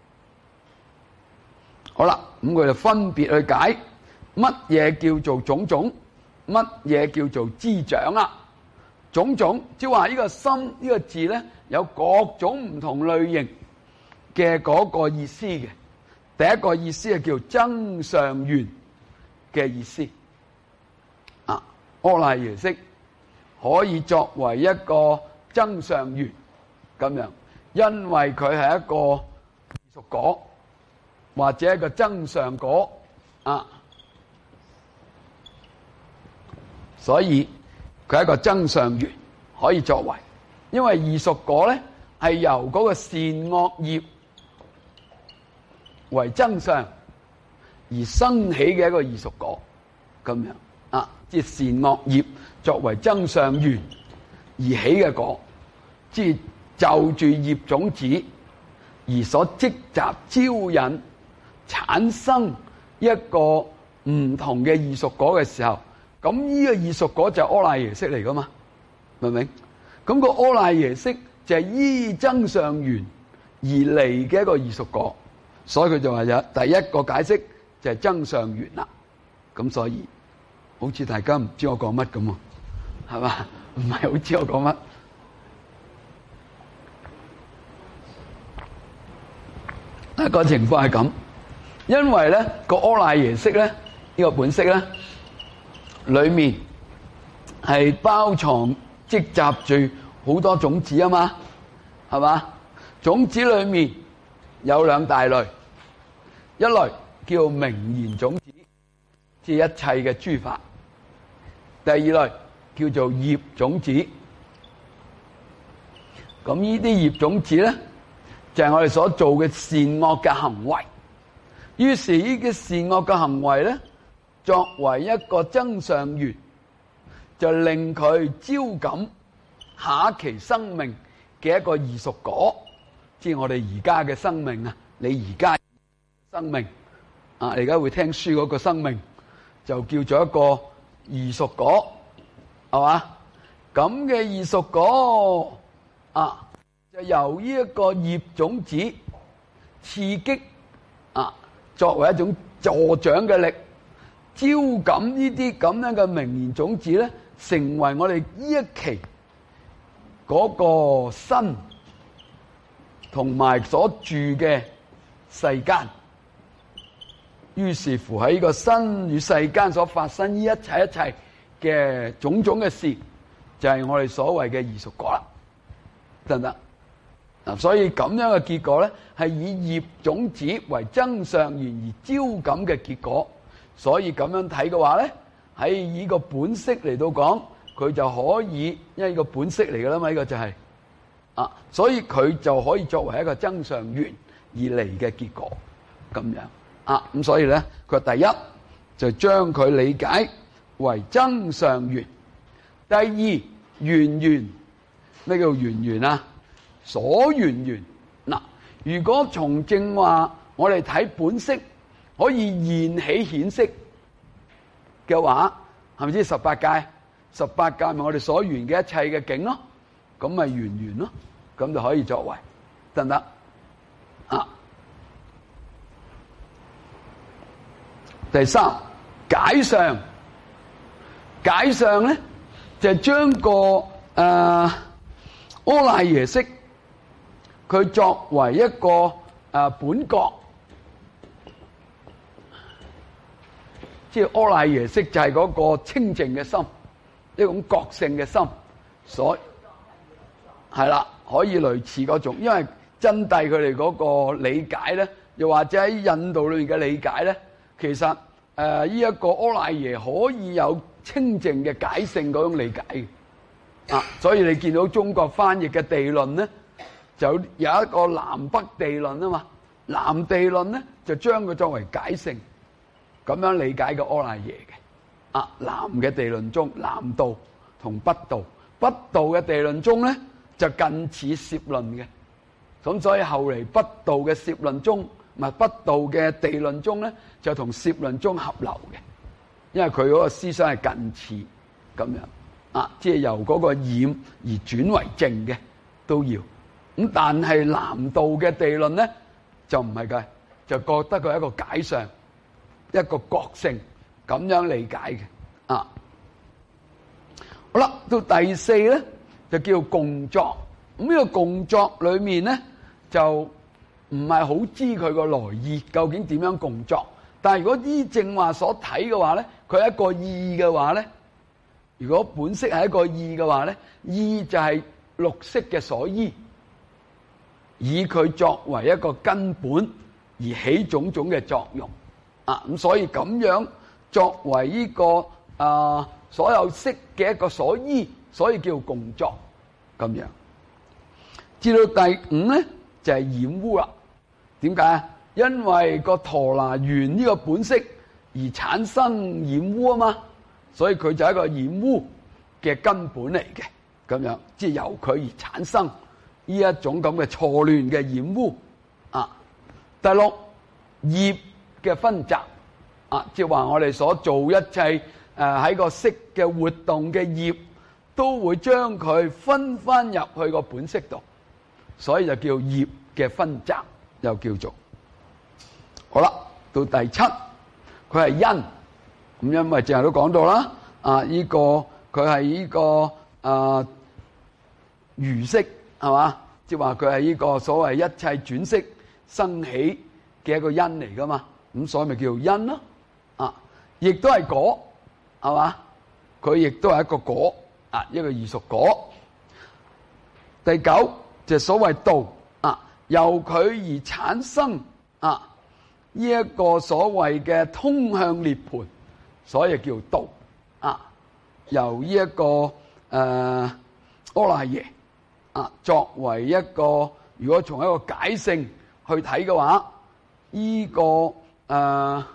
好啦，咁佢就分別去解乜嘢叫做種種，乜嘢叫做滋長啦。種種即係話呢個心呢個字咧，有各種唔同類型嘅嗰個意思嘅。第一個意思係叫增上緣嘅意思啊，阿賴耶識可以作為一個增上緣咁樣。因為佢係一個異熟果，或者一個增上果啊，所以佢係一個增上緣可以作為。因為異熟果咧係由嗰個善惡業為增上而生起嘅一個異熟果，咁樣啊，即係善惡業作為增上緣而起嘅果，即係。就住業種子而所積集招引產生一個唔同嘅異熟果嘅時候，咁呢個異熟果就係阿賴耶識嚟噶嘛，明唔明？咁個阿賴耶識就係依增上緣而嚟嘅一個異熟果，所以佢就話有第一個解釋就係增上緣啦。咁所以好似大家唔知我講乜咁啊，係嘛？唔係好知我講乜。一個情況係咁，因為咧個阿賴耶識咧呢、這個本識咧，裏面係包藏積集住好多種子啊嘛，係嘛？種子裏面有兩大類，一類叫名言種子，即係一切嘅諸法；第二類叫做業種子。咁呢啲業種子咧，就係我哋所做嘅善惡嘅行為，於是呢啲善惡嘅行為咧，作為一個增上緣，就令佢招感下一期生命嘅一個異熟果，即係我哋而家嘅生命啊！你而家生命啊，你而家會聽書嗰個生命，就叫做一個異熟果，係嘛？咁嘅異熟果啊！就由呢一個業種子刺激啊，作為一種助長嘅力，招感呢啲咁樣嘅名言種子咧，成為我哋呢一期嗰個身同埋所住嘅世間。於是乎喺呢個身與世間所發生呢一切一切嘅種種嘅事，就係我哋所謂嘅異熟果啦，得唔得？所以咁樣嘅結果咧，係以業種子為增上緣而招感嘅結果。所以咁樣睇嘅話咧，喺以個本色嚟到講，佢就可以，因為呢個本色嚟噶啦嘛，呢個就係啊，所以佢就可以作為一個增上緣而嚟嘅結果咁樣啊。咁所以咧，佢第一就將佢理解為增上緣，第二緣緣，咩叫緣緣啊？所緣緣。嗱，如果從正話我哋睇本色可以現起顯色嘅話，係咪知十八界？十八界咪我哋所緣嘅一切嘅境咯，咁咪緣緣咯，咁就可以作為，得唔得？啊，第三解相，解相咧就係將個誒阿賴耶識佢作為一個誒、呃、本覺，即係阿賴耶識就係嗰個清淨嘅心，一種覺性嘅心，所以係啦，可以類似嗰種，因為真諦佢哋嗰個理解咧，又或者喺印度裏面嘅理解咧，其實誒呢一個阿賴耶可以有清淨嘅解性嗰種理解嘅，啊，所以你見到中國翻譯嘅地論咧，就有一個南北地論啊嘛，南地論咧就將佢作為解性，咁樣理解個阿賴耶嘅，啊，南嘅地論中南道同北道，北道嘅地論中咧就近似攝論嘅，咁所以後嚟北道嘅攝論中，唔係北道嘅地論中咧就同攝論中合流嘅，因為佢嗰個思想係近似咁樣，啊，即係由嗰個染而轉為淨嘅都要。咁但係南道嘅地論咧就唔係嘅，就覺得佢係一個解相，一個覺性咁樣理解嘅。啊，好啦，到第四咧就叫共作。咁呢個共作裏面咧就唔係好知佢個來意究竟點樣共作。但係如果依正話所睇嘅話咧，佢係一個意嘅話咧，如果本色係一個意嘅話咧，意就係六識嘅所依，以佢作為一個根本而起種種嘅作用，啊，咁所以咁樣作為呢、這個啊、呃、所有識嘅一個所依，所以叫共作咁樣。至到第五咧就係、是、染污啦。點解啊？因為個陀羅緣呢個本色而產生染污啊嘛，所以佢就係一個染污嘅根本嚟嘅，咁樣即係由佢而產生呢一種咁嘅錯亂嘅染污啊。第六，業嘅分集啊，即係話我哋所做一切誒喺個色嘅活動嘅業，都會將佢分翻入去個本色度，所以就叫業嘅分集，又叫做。好啦，到第七，佢係因，咁因為正話都講到啦，啊，呢、這個佢係呢個啊餘色係嘛，即係話佢係呢個所謂一切轉色生起嘅一個因嚟噶嘛，咁所以咪叫做因咯，啊，亦都係果係嘛，佢亦都係一個果，啊，一個異熟果。第九就係所謂道，啊，由佢而產生啊。呢一個所謂嘅通向涅槃，所以叫道啊。由呢、這、一個誒阿賴耶啊，作為一個如果從一個解性去睇嘅話，呢、這個誒呢、啊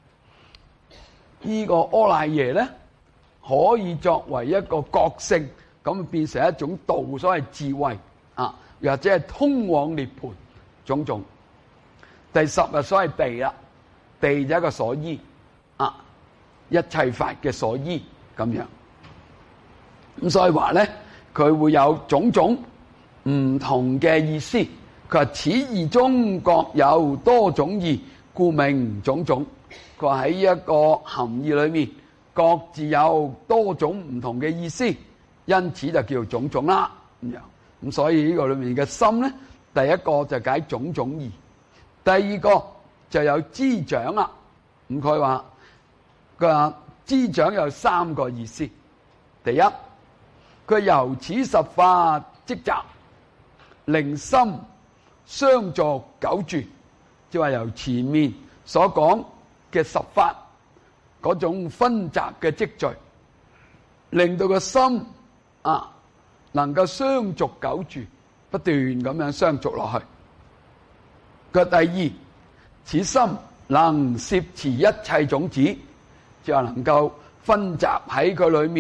這個阿賴耶咧，可以作為一個覺性，咁變成一種道，所謂智慧啊，或者係通往涅槃種種。第十啊，所謂地啦，地就係一個所依啊，一切法嘅所依咁樣。咁所以話咧，佢會有種種唔同嘅意思。佢話此義中各有多種義，故名種種。佢話喺一個含義裏面，各自有多種唔同嘅意思，因此就叫種種啦咁樣。咁所以呢個裏面嘅心咧，第一個就解種種義。第二個就有滋長啦，咁佢話佢話滋長有三個意思。第一，佢由此十法積集，令心相續久住，即係話由前面所講嘅十法嗰種分集嘅積聚，令到個心啊能夠相續久住，不斷咁樣相續落去。個第二，此心能攝持一切種子，就係能夠分集喺佢裏面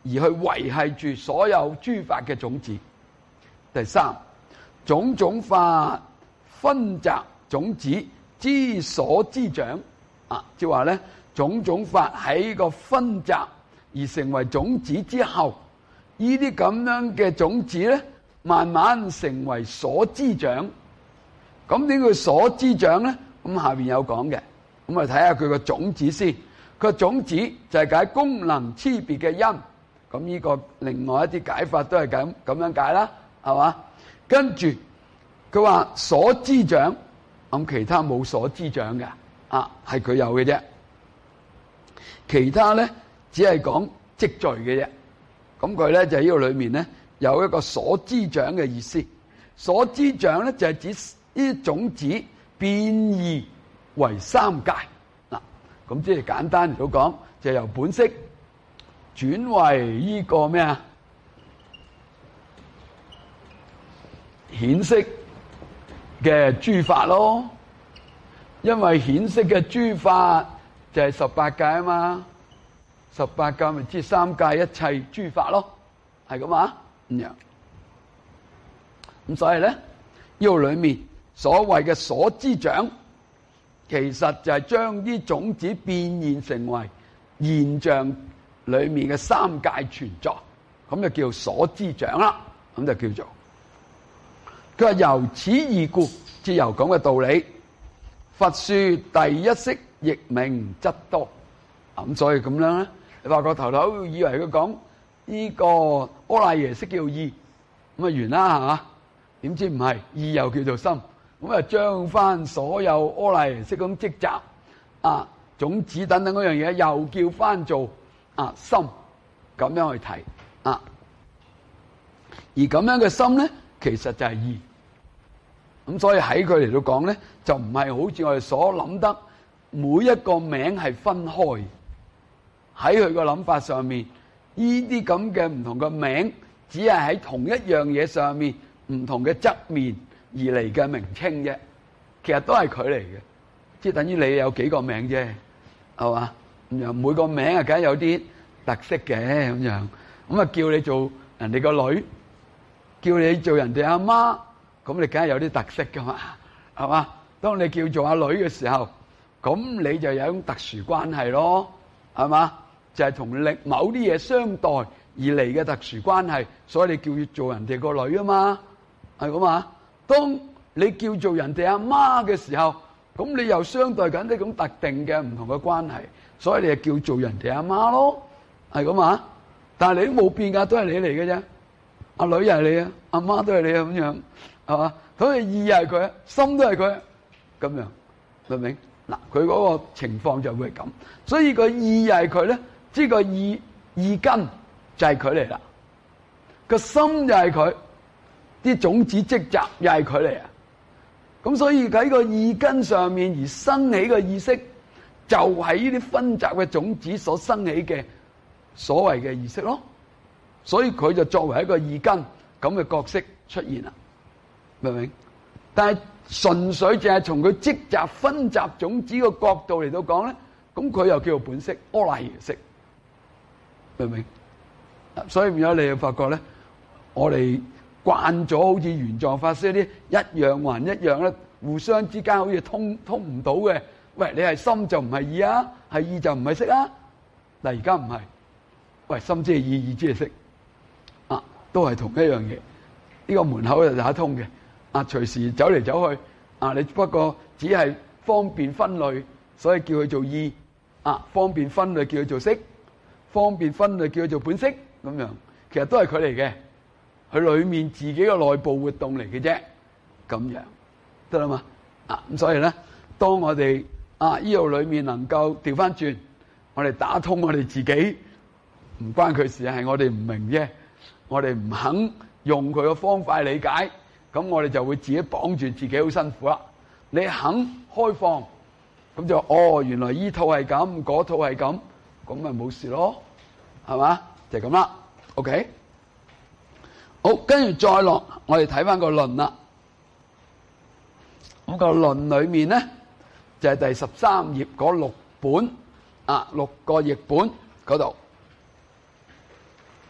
而去維繫住所有諸法嘅種子。第三，種種法分集種子之所滋長啊，即係話咧，種種法喺個分集而成為種子之後，呢啲咁樣嘅種子咧，慢慢成為所滋長。咁點叫所滋長咧？咁下邊有講嘅，咁啊睇下佢個種子先。佢個種子就係解功能差別嘅因。咁呢個另外一啲解法都係咁咁樣解啦，係嘛？跟住佢話所滋長，咁其他冇所滋長嘅，啊係佢有嘅啫。其他咧只係講積聚嘅啫。咁佢咧就喺呢個裏面咧有一個所滋長嘅意思。所滋長咧就係指呢啲種子變異為三界。嗱，咁即係簡單嚟到講，就由本色轉為呢個咩啊？顯色嘅諸法咯。因為顯色嘅諸法就係十八界啊嘛，十八界咪即係三界一切諸法咯，係咁啊咁樣。咁所以咧呢度裏面所謂嘅所滋長，其實就係將啲種子變現成為現象裏面嘅三界存在，咁就叫所滋長啦。咁就叫做佢話由此義故，即由咁嘅道理，佛說第一識亦名質多。咁所以咁樣咧，你發覺頭頭以為佢講呢個阿賴耶識叫義，咁啊完啦係嘛？點知唔係，義又叫做心。咁啊將翻所有阿賴耶識咁積集啊種子等等嗰樣嘢，又叫翻做啊心，咁樣去睇啊。而咁樣嘅心咧，其實就係義。咁所以喺佢嚟到講咧，就唔係好似我哋所諗得每一個名係分開。喺佢個諗法上面，呢啲咁嘅唔同嘅名，只係喺同一樣嘢上面唔同嘅側面而嚟嘅名稱啫。其實都係佢嚟嘅，即係等於你有幾個名啫，係嘛？咁樣每個名啊，梗係有啲特色嘅咁樣。咁啊，叫你做人哋個女，叫你做人哋阿媽，咁你梗係有啲特色噶嘛，係嘛？當你叫做阿女嘅時候，咁你就有種特殊關係咯，係嘛？就係同力某啲嘢相待而嚟嘅特殊關係，所以你叫做人哋個女啊嘛，係咁嘛？當你叫做人哋阿媽嘅時候，咁你又相待緊呢種特定嘅唔同嘅關係，所以你就叫做人哋阿媽咯，係咁嘛？但係你都冇變噶，都係你嚟嘅啫。阿女又係你啊，阿媽都係你啊，咁樣係嘛？所以意係佢，心都係佢，咁樣明唔明？嗱，佢嗰個情況就會係咁，所以個意又係佢咧，即係個意意根就係佢嚟啦，個心又係佢，啲種子積集又係佢嚟啊。咁所以喺個意根上面而生起嘅意識，就係呢啲分集嘅種子所生起嘅所謂嘅意識咯。所以佢就作為一個意根咁嘅角色出現啦，明唔明？但係純粹淨係從佢積集分集種子嘅角度嚟到講咧，咁佢又叫做本色阿賴耶識，明唔明？所以變咗你又發覺咧，我哋慣咗好似玄奘法師啲一樣還一樣咧，互相之間好似通通唔到嘅。喂，你係心就唔係意啊，係意就唔係識啊。嗱，而家唔係，喂，心即係意，意即係識，啊，都係同一樣嘢。呢個門口就打通嘅，啊，隨時走嚟走去，啊，你不過只係方便分類，所以叫佢做意，啊，方便分類叫佢做識，方便分類叫佢做本色咁樣，其實都係佢嚟嘅，佢裏面自己嘅內部活動嚟嘅啫，咁樣得啦嘛，啊，咁所以咧，當我哋啊呢度裏面能夠調翻轉，我哋打通我哋自己，唔關佢事，係我哋唔明啫，我哋唔肯用佢嘅方法理解，咁我哋就會自己綁住自己，好辛苦啦。你肯開放，咁就哦，原來依套係咁，嗰套係咁，咁咪冇事咯，係嘛？就係咁啦。OK，好，跟住再落，我哋睇翻個論啦。咁個論裏面咧，就係第十三頁嗰六本啊，六個譯本嗰度。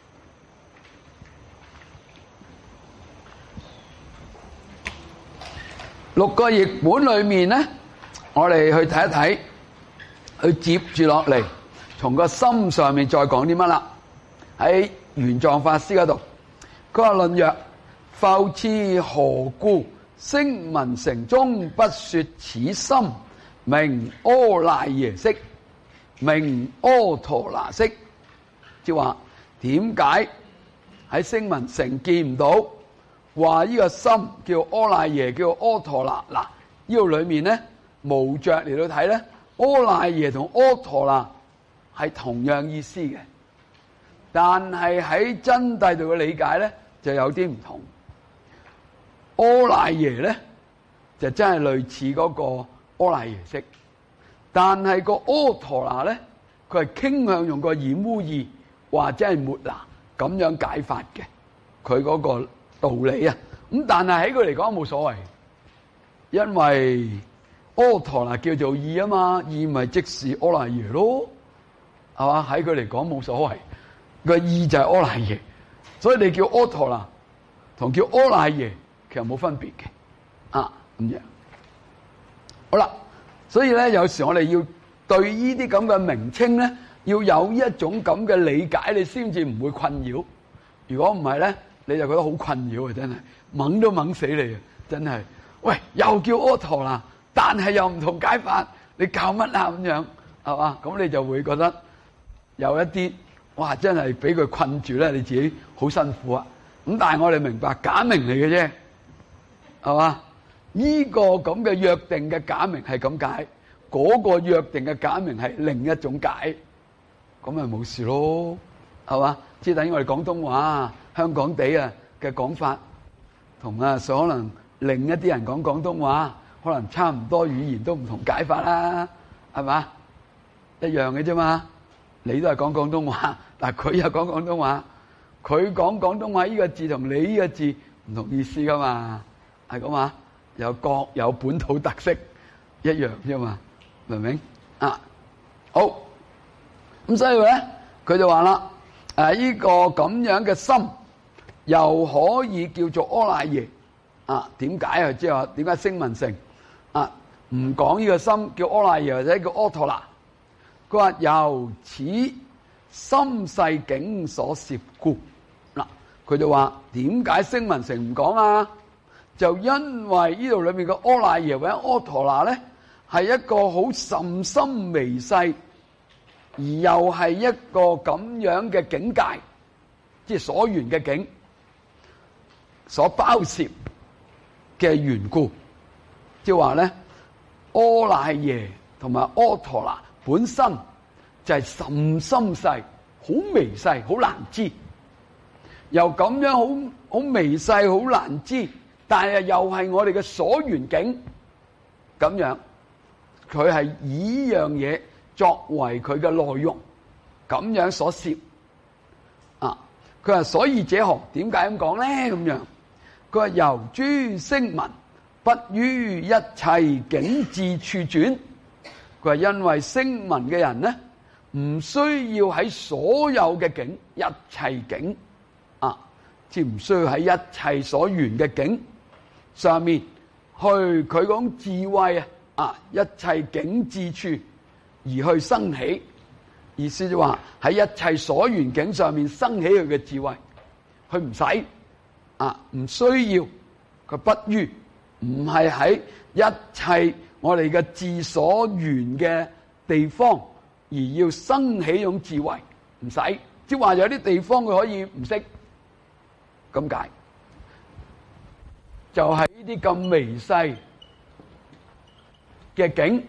六個譯本裏面咧，我哋去睇一睇，去接住落嚟，從個心上面再講啲乜啦？喺玄奘法師嗰度，佢話論曰：復次何故聲聞乘中不說此心名阿賴耶識，名阿陀那識？即係話點解喺聲聞乘見唔到話呢個心叫阿賴耶，叫阿陀那？嗱，呢度裏面咧無着嚟到睇咧，阿賴耶同阿陀那係同樣意思嘅，但係喺真諦度嘅理解咧就有啲唔同。阿賴耶咧就真係類似嗰個阿賴耶識，但係個阿陀那咧佢係傾向用個染污意或者係末那咁樣解法嘅，佢嗰個道理啊。咁但係喺佢嚟講冇所謂，因為阿陀那叫做意啊嘛，意咪即是阿賴耶咯，係嘛？喺佢嚟講冇所謂，個意就係阿賴耶，所以你叫阿陀那同叫阿賴耶其實冇分別嘅啊，咁樣。好啦，所以咧有時我哋要對呢啲咁嘅名稱咧，要有一種咁嘅理解，你先至唔會困擾。如果唔係咧，你就覺得好困擾啊！真係懵都懵死你啊！真係，喂，又叫阿陀那，但係又唔同解法，你教乜啊？咁樣係嘛？咁你就會覺得有一啲哇，真係俾佢困住咧，你自己好辛苦啊！咁但係我哋明白假名嚟嘅啫，係嘛？呢個咁嘅約定嘅假名係咁解，嗰個約定嘅假名係另一種解，咁咪冇事咯，係嘛？即係等於我哋廣東話、香港地啊嘅講法，同啊可能另一啲人講廣東話，可能差唔多語言都唔同解法啦，係嘛？一樣嘅啫嘛。你都係講廣東話，但係佢又講廣東話，佢講廣東話呢個字同你呢個字唔同意思噶嘛，係咁嘛？有各有本土特色，一樣啫嘛，明唔明啊？好，咁所以咧，佢就話啦，誒，呢個咁樣嘅心又可以叫做阿賴耶啊？點解啊？即係話點解聲聞乘啊唔講呢個心叫阿賴耶或者叫阿陀那？佢話由此心世境所攝故，嗱，佢就話點解聲聞乘唔講啊？就因為呢度裏面嘅阿賴耶或者阿陀那咧，係一個好甚深微細，而又係一個咁樣嘅境界，即係所緣嘅境所包攝嘅緣故，即係話咧，阿賴耶同埋阿陀那本身就係甚深細、好微細、好難知，又咁樣好好微細、好難知。但係又係我哋嘅所緣境咁樣，佢係以呢樣嘢作為佢嘅內容，咁樣所攝啊。佢話所以者何？點解咁講咧？咁樣佢話由諸聲聞不於一切境智處轉。佢話因為聲聞嘅人咧，唔需要喺所有嘅境、一切境啊，即唔需要喺一切所緣嘅境上面去佢講智慧啊，啊一切境智處而去生起，意思就話喺一切所緣境上面生起佢嘅智慧，佢唔使啊，唔需要，佢不於，唔係喺一切我哋嘅智所緣嘅地方而要生起種智慧，唔使，即係話有啲地方佢可以唔識，咁解。就係呢啲咁微細嘅境，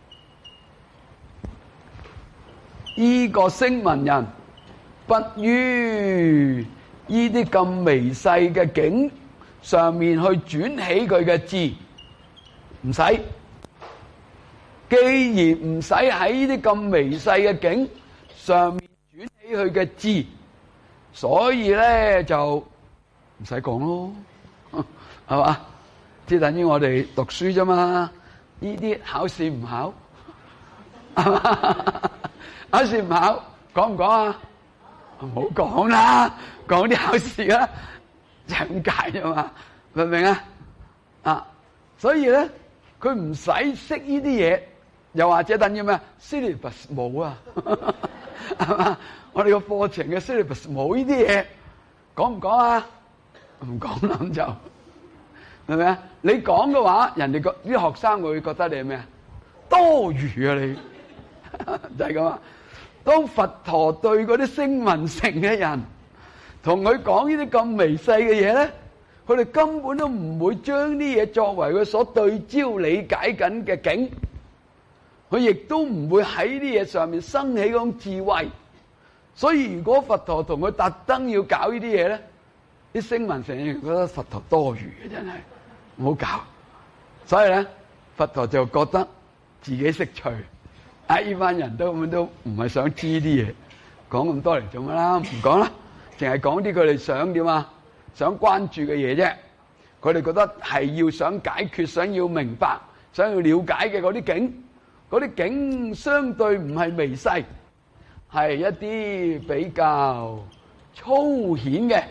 呢個聲聞人不於呢啲咁微細嘅境上面去轉起佢嘅智，唔使。既然唔使喺呢啲咁微細嘅境上面轉起佢嘅智，所以咧就唔使講咯。係嘛？即係等於我哋讀書啫嘛。呢啲考試唔考，係嘛？考試唔考，講唔講啊？唔好講啦，講啲考試啦，就係咁解啫嘛。明唔明啊？啊， 所以咧佢唔使識呢啲嘢，又或者等於咩 syllabus 冇啊，係嘛？我哋個課程嘅 syllabus 冇呢啲嘢，講唔講啊？唔講啦，咁就係咪啊？你講嘅話，人哋個啲學生會覺得你係咩啊？多餘啊你，就係咁啊！當佛陀對嗰啲聲聞乘嘅人，同佢講呢啲咁微細嘅嘢咧，佢哋根本都唔會將啲嘢作為佢所對焦理解緊嘅境，佢亦都唔會喺啲嘢上面生起嗰種智慧。所以如果佛陀同佢特登要搞呢啲嘢咧，啲聲聞乘覺得佛陀多餘嘅，真係唔好搞。所以咧，佛陀就覺得自己識趣，啊！呢班人都咁都唔係想知啲嘢，講咁多嚟做乜啦？唔講啦，淨係講啲佢哋想點啊？想關注嘅嘢啫。佢哋覺得係要想解決、想要明白、想要了解嘅嗰啲境，嗰啲境相對唔係微細，係一啲比較粗顯嘅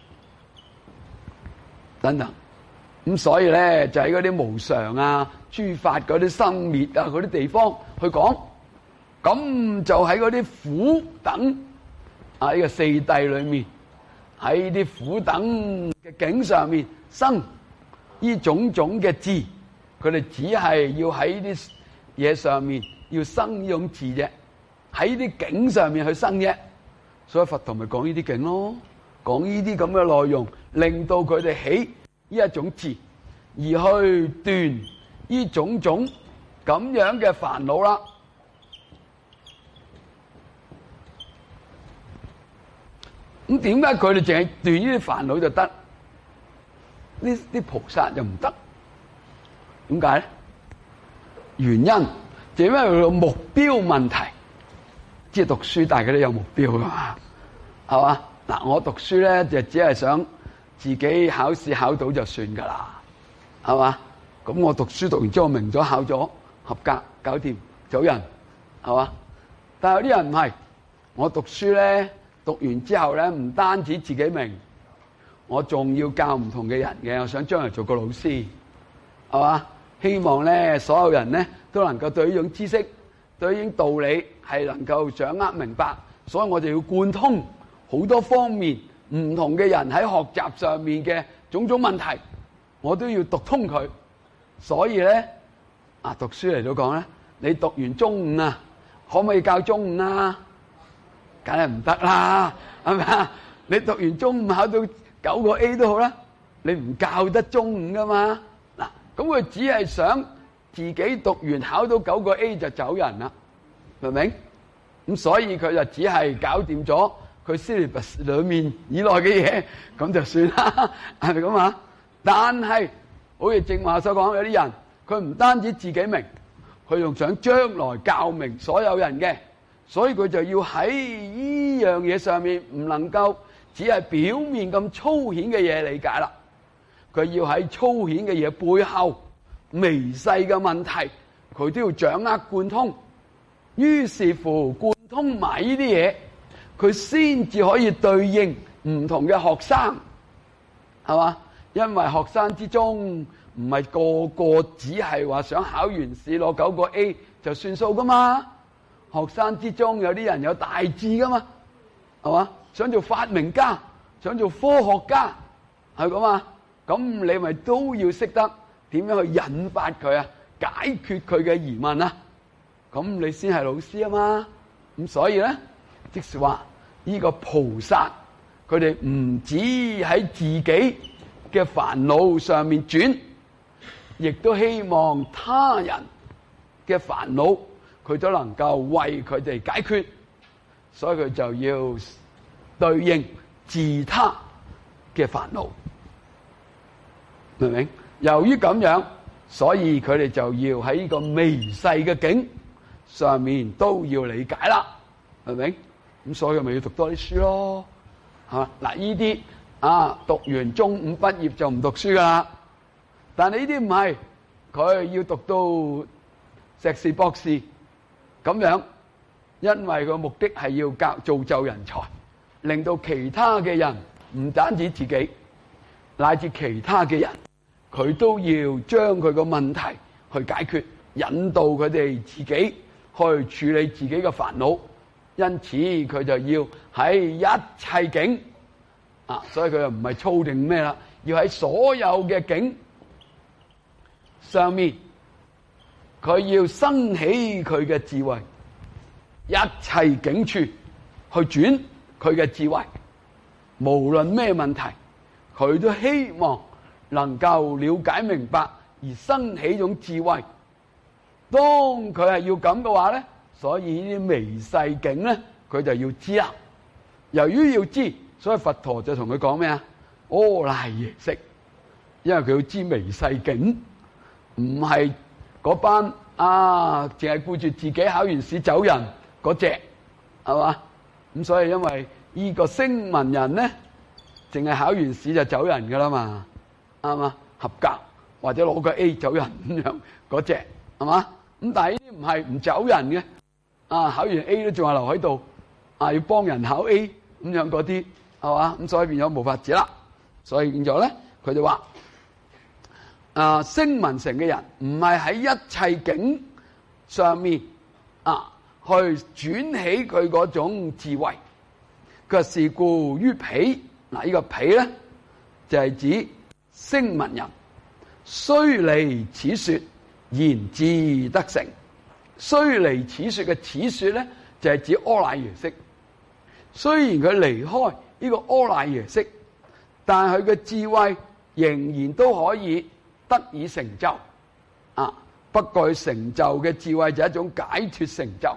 等等。咁所以咧，就喺嗰啲無常啊、諸法嗰啲生滅啊嗰啲地方去講，咁就喺嗰啲苦等啊呢個四諦裏面，喺啲苦等嘅境上面生呢種種嘅智，佢哋只係要喺啲嘢上面要生呢種智啫，喺啲境上面去生啫。所以佛陀咪講呢啲境咯，講呢啲咁嘅內容，令到佢哋起呢一種智，而去斷呢種種咁樣嘅煩惱啦。咁點解佢哋淨係斷呢啲煩惱就得？呢啲菩薩就唔得？點解咧？原因就因為佢個目標問題。即係讀書，大家都有目標噶嘛，係嘛？嗱，我讀書咧就只係想自己考試考到就算噶啦，係嘛？咁我讀書讀完之後明咗考咗合格，搞掂走人，係嘛？但係有啲人唔係，我讀書咧讀完之後咧唔單止自己明，我仲要教唔同嘅人嘅，我想將來做個老師，係嘛？希望咧所有人咧都能夠對呢種知識、對呢種道理係能夠掌握明白，所以我哋要貫通好多方面唔同嘅人喺學習上面嘅種種問題，我都要讀通佢。所以咧，啊讀書嚟到講咧，你讀完中五啊，可唔可以教中五啊？梗係唔得啦，係咪啊？你讀完中五考到九個 A 都好啦，你唔教得中五噶嘛？嗱，咁佢只係想自己讀完考到九個 A 就走人啦。明唔明？咁所以佢就只係搞掂咗佢 syllabus 裏面以內嘅嘢，咁就算啦，係咪咁啊？但係好似正話所講，有啲人佢唔單止自己明，佢仲想將來教明所有人嘅，所以佢就要喺呢樣嘢上面唔能夠只係表面咁粗顯嘅嘢理解啦，佢要喺粗顯嘅嘢背後微細嘅問題，佢都要掌握貫通。於是乎貫通埋呢啲嘢，佢先至可以對應唔同嘅學生，係嘛？因為學生之中唔係個個只係話想考完試攞九個 A 就算數噶嘛，學生之中有啲人有大志噶嘛，係嘛？想做發明家，想做科學家，係咁啊？咁你咪都要識得點樣去引發佢啊，解決佢嘅疑問啊？咁你先係老師啊嘛，咁所以咧，即是話呢個菩薩佢哋唔止喺自己嘅煩惱上面轉，亦都希望他人嘅煩惱佢都能夠為佢哋解決，所以佢就要對應自他嘅煩惱，明唔明？由於咁樣，所以佢哋就要喺呢個微細嘅境上面都要理解啦，係咪？咁所以咪要讀多啲書咯，係嘛？嗱，呢啲啊讀完中五畢業就唔讀書噶啦，但係呢啲唔係，佢要讀到碩士博士咁樣，因為個目的係要教造就人才，令到其他嘅人唔單止自己，乃至其他嘅人， 佢都要將佢個問題去解決，引導佢哋自己去處理自己嘅煩惱。因此佢就要喺一切境啊，所以佢又唔係操定咩啦，要喺所有嘅境上面，佢要生起佢嘅智慧，一切境處去轉佢嘅智慧，無論咩問題，佢都希望能夠了解明白而生起一種智慧。當佢係要咁嘅話咧，所以呢啲微細境咧，佢就要知啦。由於要知，所以佛陀就同佢講咩啊？阿賴耶識，因為佢要知微細境，唔係嗰班啊，淨係顧住自己考完試走人嗰隻，係嘛？咁所以因為呢個聲聞人咧，淨係考完試就走人噶啦嘛，啱嘛？合格或者攞個 A 走人咁樣嗰隻，係嘛？咁但係呢啲唔係唔走人嘅，啊考完 A 都仲係留喺度，啊要幫人考 A 咁樣嗰啲，係嘛？咁所以變咗冇法子啦。所以變咗咧，佢就話啊，聲聞乘嘅人唔係喺一切境上面啊去轉起佢嗰種智慧。佢話是故於彼，嗱呢個彼咧就係指聲聞人，雖離此說，然自得成。雖離此說嘅此說咧，就係指阿賴耶識。雖然佢離開呢個阿賴耶識，但係佢嘅智慧仍然都可以得以成就。啊，不過佢成就嘅智慧就係一種解脫成就。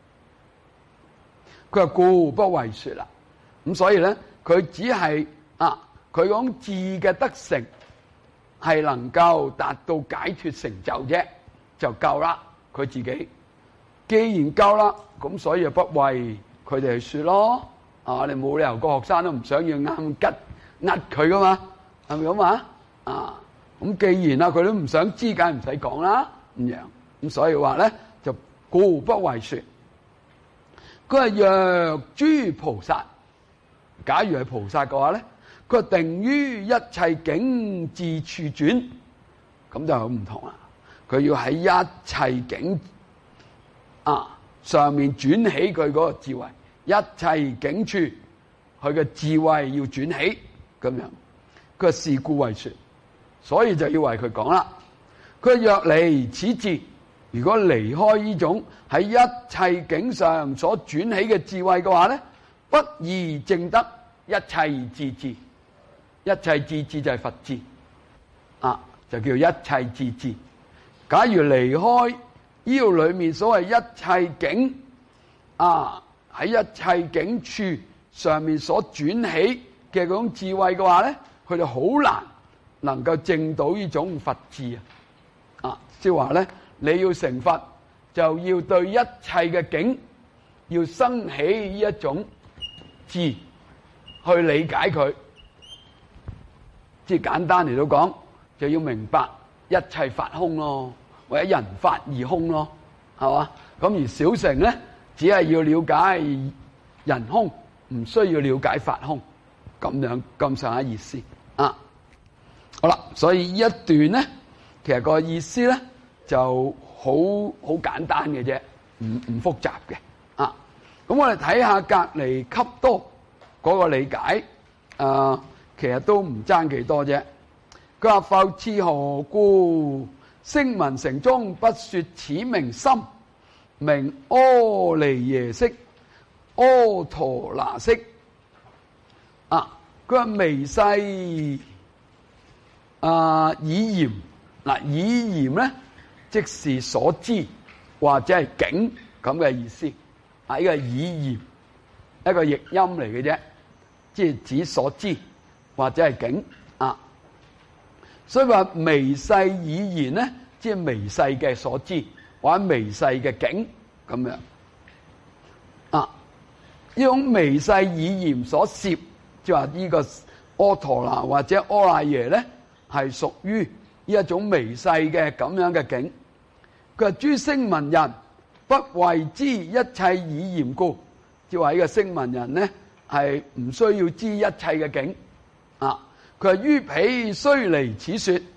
佢話故不為說啦。咁所以咧，佢只係啊，佢講智嘅得成係能夠達到解脫成就啫，就夠啦。佢自己既然夠啦，咁所以就不為佢哋去說咯。啊，你冇理由個學生都唔想要啱吉呃佢噶嘛，係咪咁啊？啊，咁既然啊佢都唔想知，梗唔使講啦咁樣。咁所以話咧就故不為說。佢係若諸菩薩，假如係菩薩嘅話咧，佢係定於一切境自處轉，咁就好唔同啦。佢要喺一切境啊上面轉起佢嗰個智慧，一切境處佢嘅智慧要轉起咁樣。佢話是故為說，所以就要為佢講啦。佢若離此智，如果離開呢種喺一切境上所轉起嘅智慧嘅話咧，不易證得一切智智。一切智智就係佛智啊，就叫一切智智。假如離開呢度裏面所謂一切境啊，喺一切境處上面所轉起嘅嗰種智慧嘅話咧，佢哋好難能夠證到呢種佛智啊！啊，即係話咧，你要成佛，就要對一切嘅境要生起呢一種智去理解佢。即係簡單嚟到講，就要明白一切法空咯，或者人法而空咯，係嘛？咁而小乘咧，只係要了解人空，唔需要了解法空，咁樣咁上下意思啊。好啦，所以呢一段咧，其實個意思咧就好好簡單嘅啫，唔唔複雜嘅啊。咁我哋睇下隔離笈多嗰個理解啊。其實都唔爭幾多啫。佢話復次何故聲聞乘中不說此名心，名阿離耶識、阿陀那識啊？佢話微細啊耳言，嗱耳言咧即是所知或者係境咁嘅意思。啊，呢個耳言一個譯音嚟嘅啫，即係指所知或者係境啊，所以話微細耳言咧，即係微細嘅所知或者微細嘅境咁樣啊。呢種微細耳言所攝，即係話呢個阿陀那或者阿賴耶咧，係屬於呢一種微細嘅咁樣嘅境。佢話諸聲聞人不為知一切耳言故，即係話呢個聲聞人咧係唔需要知一切嘅境。啊！佢話於彼雖離此說，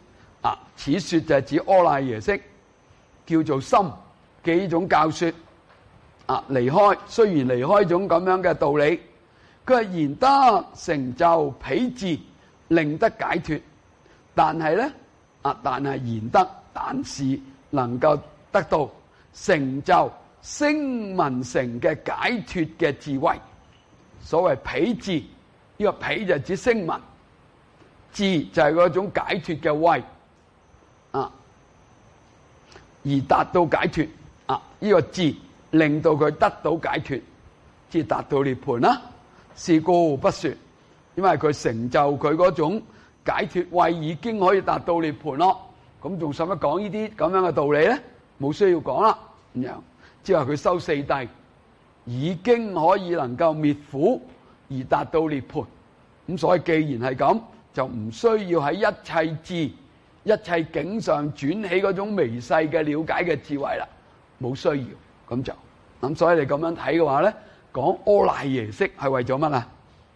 啊，此說就係指阿賴耶識叫做心嘅呢種教說啊，離開雖然離開種咁樣嘅道理，佢係然得成就彼智，令得解脫。但係咧啊，但係然得，但是能夠得到成就聲聞乘嘅解脫嘅智慧。所謂彼智，呢個彼就指聲聞，智就係嗰種解脫嘅慧啊，而達到解脫啊，呢個智令到佢得到解脫，至達到涅槃啦。是故不說，因為佢成就佢嗰種解脫慧已經可以達到涅槃咯。咁仲使乜講呢啲咁樣嘅道理咧？冇需要講啦。咁樣即係佢修四諦已經可以能夠滅苦而達到涅槃。咁所以既然係咁，就唔需要喺一切智、一切境上轉起嗰種微細嘅了解嘅智慧啦，冇需要咁就。咁所以你咁樣睇嘅話咧，講阿賴耶識係為咗乜啊？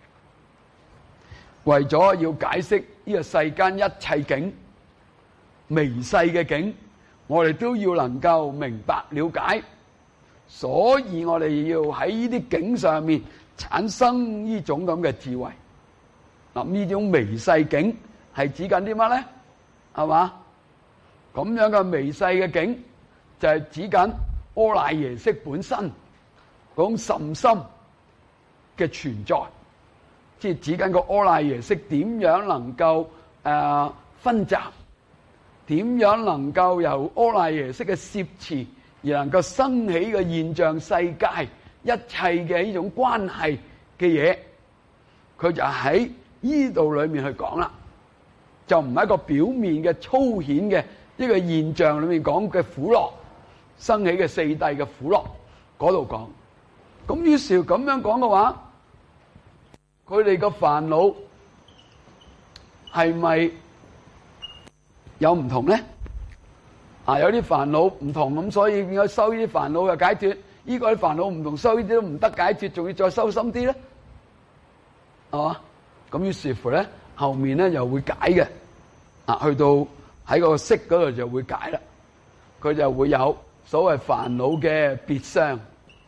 為咗要解釋呢個世間一切境、微細嘅境，我哋都要能夠明白了解，所以我哋要喺呢啲境上面產生呢種咁嘅智慧。嗱，呢種微細境係指緊啲乜咧？係嘛？咁樣嘅微細嘅境就係指緊阿賴耶識本身嗰種甚深嘅存在，即係指緊個阿賴耶識點樣能夠誒、呃、分集，點樣能夠由阿賴耶識嘅攝持而能夠生起嘅現象世界一切嘅呢種關係嘅嘢，佢就喺呢度裏面去講啦，就唔係一個表面嘅粗顯嘅呢個現象裏面講嘅苦樂生起嘅四諦嘅苦樂嗰度講。咁於是咁樣講嘅話，佢哋個煩惱係咪有唔同咧？啊，有啲煩惱唔同，咁所以應該修呢啲煩惱嘅解脫。呢個啲煩惱唔同，修呢啲都唔得解脫，仲要再修深啲咧，係嘛？咁於是乎咧，後面咧又會解嘅，啊，去到喺個識嗰度就會解啦。佢就會有所謂煩惱嘅別相、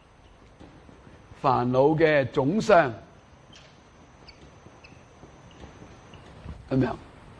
煩惱嘅總相，咁樣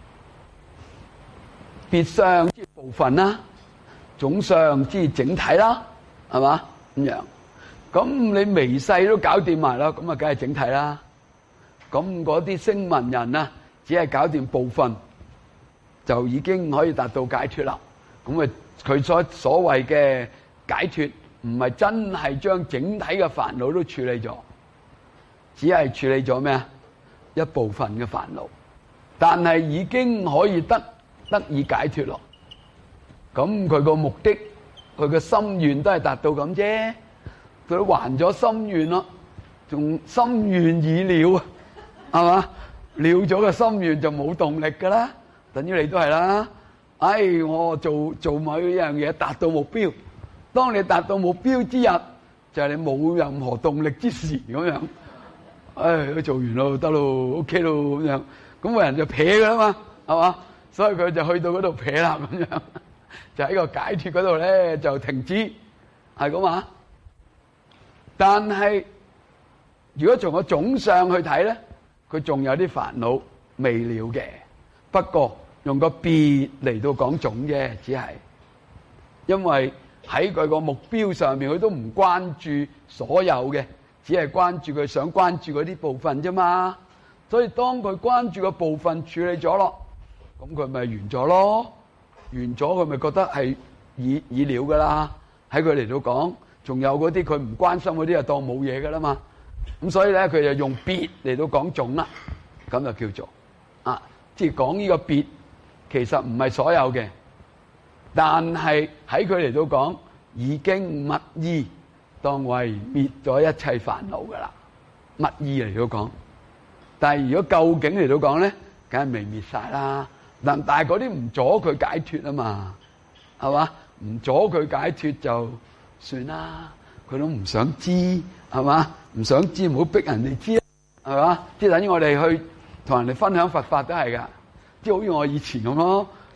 別相即係部分啦，總相即係整體啦，係嘛？咁樣，咁你微細都搞掂埋啦，咁啊，梗係整體啦。咁嗰啲聲聞人啊，只係搞掂部分，就已經可以達到解脫啦。咁啊，佢所所謂嘅解脫，唔係真係將整體嘅煩惱都處理咗，只係處理咗咩啊？一部分嘅煩惱，但係已經可以得得以解脫咯。咁佢個目的，佢個心願都係達到咁啫。佢都還咗心願咯，仲心願已了啊！係嘛？了咗個心願就冇動力噶啦，等於你都係啦。唉，我做做某一樣嘢達到目標，當你達到目標之日，就係你冇任何動力之時咁樣。唉，都做完咯，得咯 ，OK 咯咁樣，咁個人就撇噶啦嘛，係嘛？所以佢就去到嗰度撇啦咁樣，就喺個解脫嗰度咧就停止，係咁啊。但係如果從個總相去睇咧，佢仲有啲煩惱未了嘅，不過用個別嚟到講總啫，只係因為喺佢個目標上面，佢都唔關注所有嘅，只係關注佢想關注嗰啲部分啫嘛。所以當佢關注個部分處理咗咯，咁佢咪完咗咯，完咗佢咪覺得係已已了噶啦。喺佢嚟到講，仲有嗰啲佢唔關心嗰啲，就當冇嘢噶啦嘛。咁所以咧，佢就用別嚟到講總啦，咁就叫做啊，即係講呢個別，其實唔係所有嘅，但係喺佢嚟到講，已經密意當為滅咗一切煩惱噶啦，密意嚟到講。但係如果究竟嚟到講咧，梗係未滅晒啦。但但係嗰啲唔阻佢解脫啊嘛，係嘛？唔阻佢解脫就算啦，佢都唔想知，係嘛？唔想知，唔好逼人哋知，係嘛？即係等於我哋去同人哋分享佛法都係噶，即係好似我以前咁咯。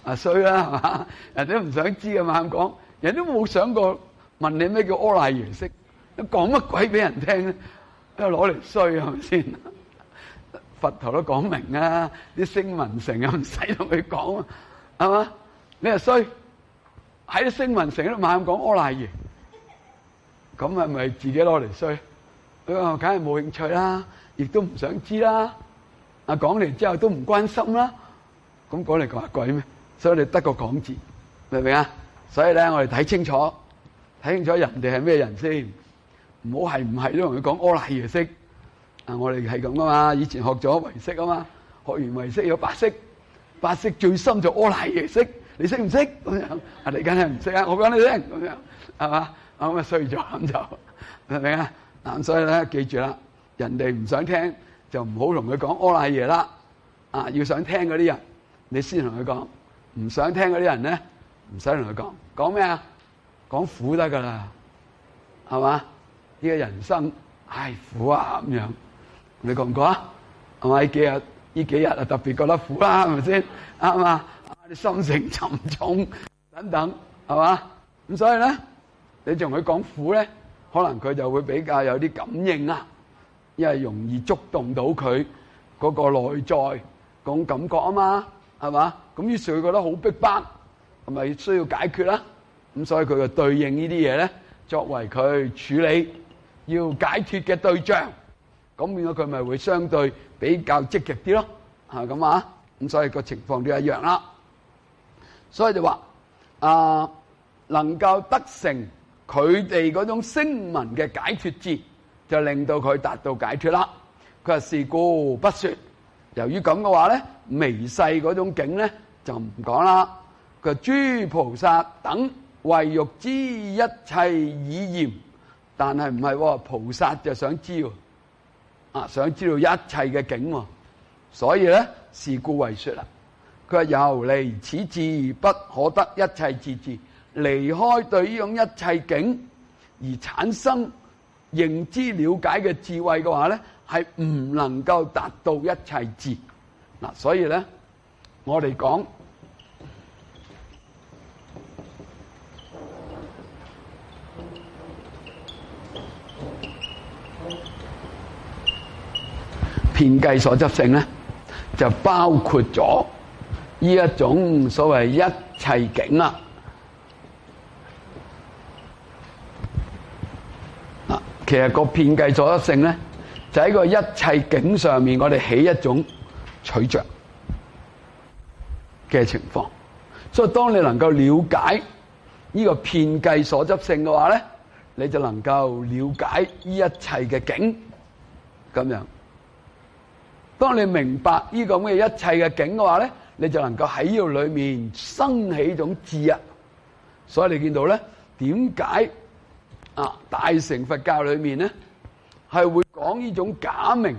啊衰啦，係嘛？人哋都唔想知啊嘛，咁講，人都冇想過問你咩叫阿賴耶識，講乜鬼俾人聽咧？都攞嚟衰係咪先？佛陀都講明啊，啲聲聞乘啊唔使同佢講啊，係嘛？你係衰喺啲聲聞乘都猛咁講阿賴耶，咁係咪自己攞嚟衰？佢話梗係冇興趣啦，亦都唔想知啦。啊講嚟之後都唔關心啦，咁講嚟講下鬼咩？所以你得個講字，明唔明啊？所以咧，我哋睇清楚，睇清楚人哋係咩人先，唔好係唔係都同佢講阿賴耶識。啊，我哋係咁噶嘛，以前學咗唯識啊嘛，學完唯識有八識，八識最深就阿賴耶識，你識唔識咁樣？啊，你梗係唔識啊，我講你聽咁樣，係嘛？咁啊衰咗咁就明唔明啊？嗱，所以咧記住啦，人哋唔想聽就唔好同佢講阿賴耶啦。啊，要想聽嗰啲人，你先同佢講；唔想聽嗰啲人咧，唔使同佢講。講咩啊？講苦得噶啦，係嘛？呢個人生唉苦啊咁樣。你覺唔覺啊？係咪？呢幾日呢幾日啊特別覺得苦啦，係咪先？啱嘛？你心情沉重等等，係嘛？咁所以咧，你同佢講苦咧，可能佢就會比較有啲感應啊，因為容易觸動到佢嗰個內在嗰種感覺啊嘛，係嘛？咁於是佢覺得好逼迫，係咪需要解決啦？咁所以佢就對應呢啲嘢咧，作為佢處理要解脫嘅對象。咁變咗佢咪會相對比較積極啲咯，係咁啊，咁所以個情況都一樣啦。所以就話啊，能夠得成佢哋嗰種聲聞嘅解脫智，就令到佢達到解脫啦。佢話是故不說。由於咁嘅話咧，微細嗰種境咧就唔講啦。佢話諸菩薩等為欲知一切已驗，但係唔係喎，菩薩就想知喎。啊！想知道一切嘅境，所以咧是故為說啦。佢話由離此智不可得一切智智，離開對呢種一切境而產生認知了解嘅智慧嘅話咧，係唔能夠達到一切智。嗱，所以咧我哋講遍計所執性咧，就包括咗呢一種所謂一切境啦。嗱，其實個遍計所執性咧，就喺個一切境上面，我哋起一種取着嘅情況。所以當你能夠了解呢個遍計所執性嘅話咧，你就能夠了解呢一切嘅境咁樣。當你明白呢個咁嘅一切嘅境嘅話咧，你就能夠喺呢度裏面生起一種智啊。所以你見到咧，點解啊大乘佛教裏面咧係會講呢種假名？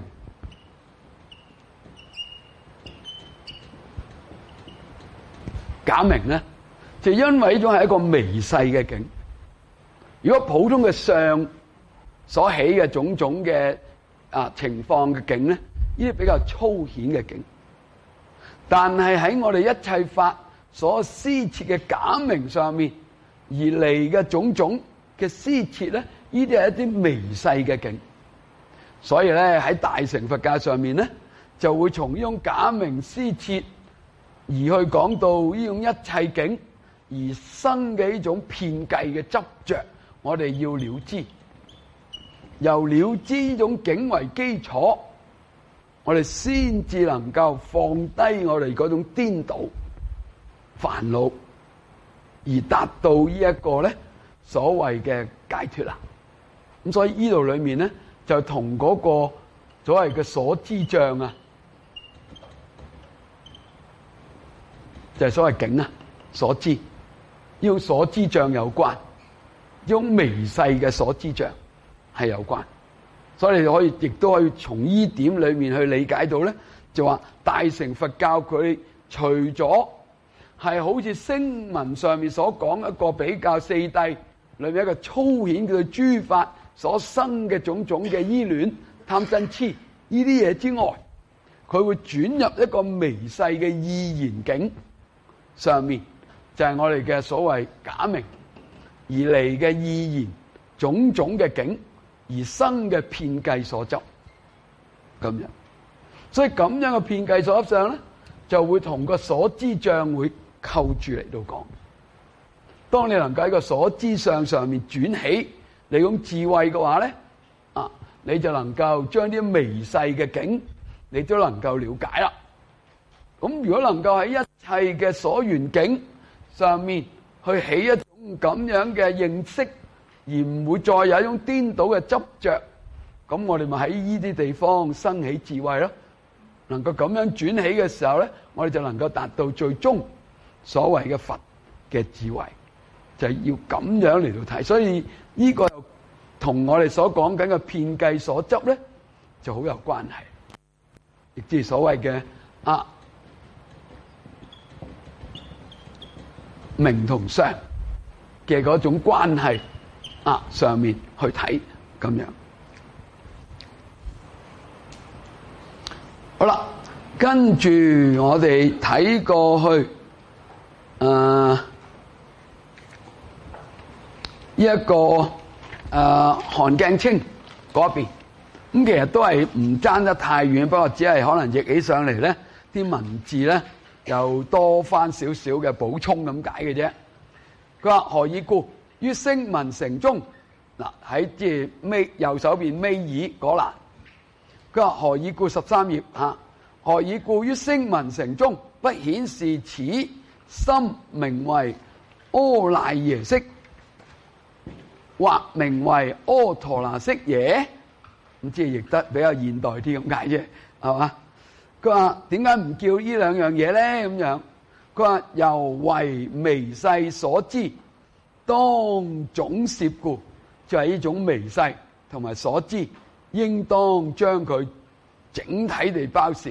假名咧，就因為呢種係一個微細嘅境。如果普通嘅相所起嘅種種嘅啊情況嘅境咧，呢啲比較粗顯嘅境，但係喺我哋一切法所施設嘅假名上面而嚟嘅種種嘅施設咧，呢啲係一啲微細嘅境。所以咧喺大乘佛教上面咧，就會從呢種假名施設而去講到呢種一切境而生嘅呢種遍計嘅執着，我哋要了知，由了知呢種境為基礎，我哋先至能夠放低我哋嗰種顛倒煩惱，而達到呢一個咧所謂嘅解脫啦。咁所以呢度裏面咧就同嗰個所謂嘅所知障啊，就係所謂境啊，所知，要所知障有關，用微細嘅所知障係有關。所以你可以亦都可以從呢點裏面去理解到咧，就話大乘佛教佢除咗係好似聲聞上面所講一個比較四諦裏面一個粗顯嘅諸法所生嘅種種嘅依戀貪嗔癡呢啲嘢之外，佢會轉入一個微細嘅意言境， 上面，就係我哋嘅所謂假名而嚟嘅意言，種種嘅境而生嘅遍計所執，咁樣。所以咁樣嘅遍計所執上咧，就會同個所知障會扣住嚟到講。當你能夠喺個所知相上面轉起你種智慧嘅話咧，啊，你就能夠將啲微細嘅境，你都能夠了解啦。咁如果能夠喺一切嘅所緣境上面去起一種咁樣嘅認識，而唔會再有一種顛倒嘅執着，咁我哋咪喺呢啲地方生起智慧咯。能夠咁樣轉起嘅時候咧，我哋就能夠達到最終所謂嘅佛嘅智慧，就係要咁樣嚟到睇。所以呢個又同我哋所講緊嘅遍計所執咧，就好有關係，亦即係所謂嘅啊名同相嘅嗰種關係啊上面去睇咁樣。好啦，跟住我哋睇過去，誒呢一個誒韓鏡清嗰邊，咁其實都係唔爭得太遠，不過只係可能譯起上嚟咧，啲文字咧又多翻少少嘅補充咁解嘅啫。佢話何以故？於聲聞乘中，嗱喺即係尾右手邊尾二嗰欄。佢話何以故十三頁嚇？何以故於聲聞乘中不顯示此心名為阿賴耶識，或名為阿陀羅識耶？咁即係譯得比較現代啲咁解啫，係嘛？佢話點解唔叫呢兩樣嘢咧？咁樣佢話由為微細所知，當總攝故，就係呢種微細同埋所知，應當將佢整體地包攝。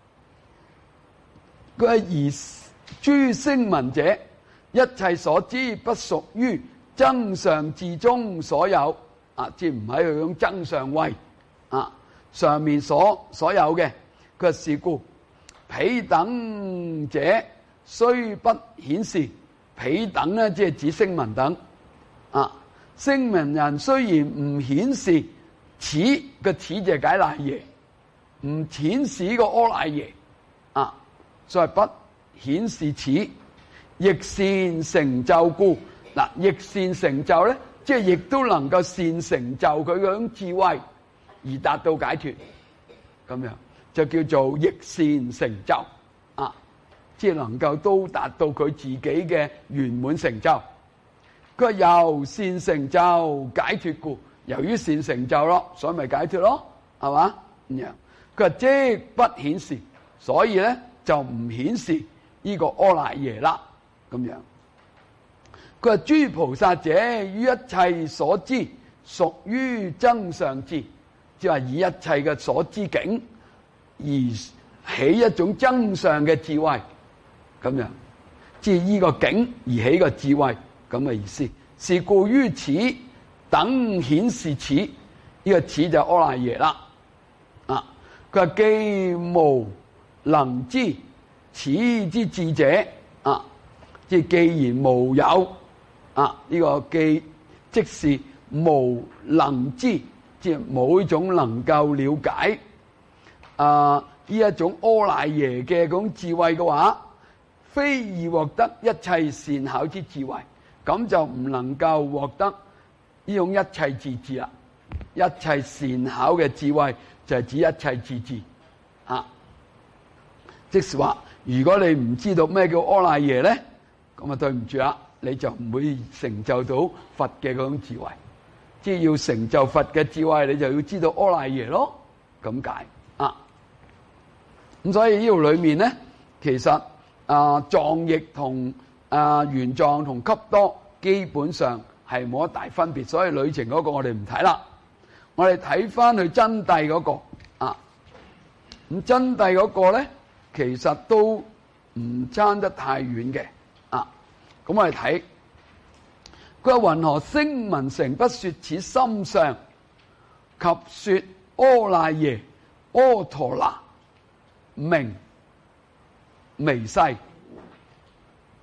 佢係而諸聲聞者，一切所知不屬於增上智中所有，啊，即係唔喺佢種增上位啊上面所所有嘅。佢話是故彼等者雖不顯示，彼等咧即係指聲聞等啊。聲聞人雖然唔顯示此個此就係解賴耶，唔顯示個阿賴耶啊，所以不顯示此亦善成就故。嗱，亦善成就咧，即係亦都能夠善成就佢嗰種智慧而達到解脫，咁樣就叫做亦善成就啊，即係能夠都達到佢自己嘅圓滿成就。佢話由善成就解脫故，由於善成就咯，所以咪解脫咯，係嘛咁樣。佢話即不顯示，所以咧就唔顯示呢個阿賴耶啦，咁樣。佢話諸菩薩者於一切所知，屬於增上智，即係話以一切嘅所知境而起一種增上嘅智慧，咁樣，即係依個境而起個智慧咁嘅意思。是故於此等顯示此，呢、這個此就阿賴耶啦。啊，佢話既無能知此之智者，啊，即係既然無有。啊！呢、這個既即是無能知，即係冇呢種能夠了解啊呢一種阿賴耶嘅嗰種智慧嘅話，非易獲得一切善巧之智慧，咁就唔能夠獲得呢種一切智智啦。一切善巧嘅智慧就係指一切智智啊！即是話，如果你唔知道咩叫阿賴耶咧，咁啊對唔住啦。你就唔會成就到佛嘅嗰種智慧，即係要成就佛嘅智慧，你就要知道阿賴耶咯，咁解啊。咁所以呢度裏面咧，其實啊藏譯同啊玄奘同笈多基本上係冇乜大分別，所以旅程嗰個我哋唔睇啦，我哋睇翻去真諦嗰個啊。咁真諦嗰個咧，其實都唔爭得太遠嘅。咁我哋睇，佢話云何聲聞乘不說此心相，及說阿賴耶、阿陀羅名微細，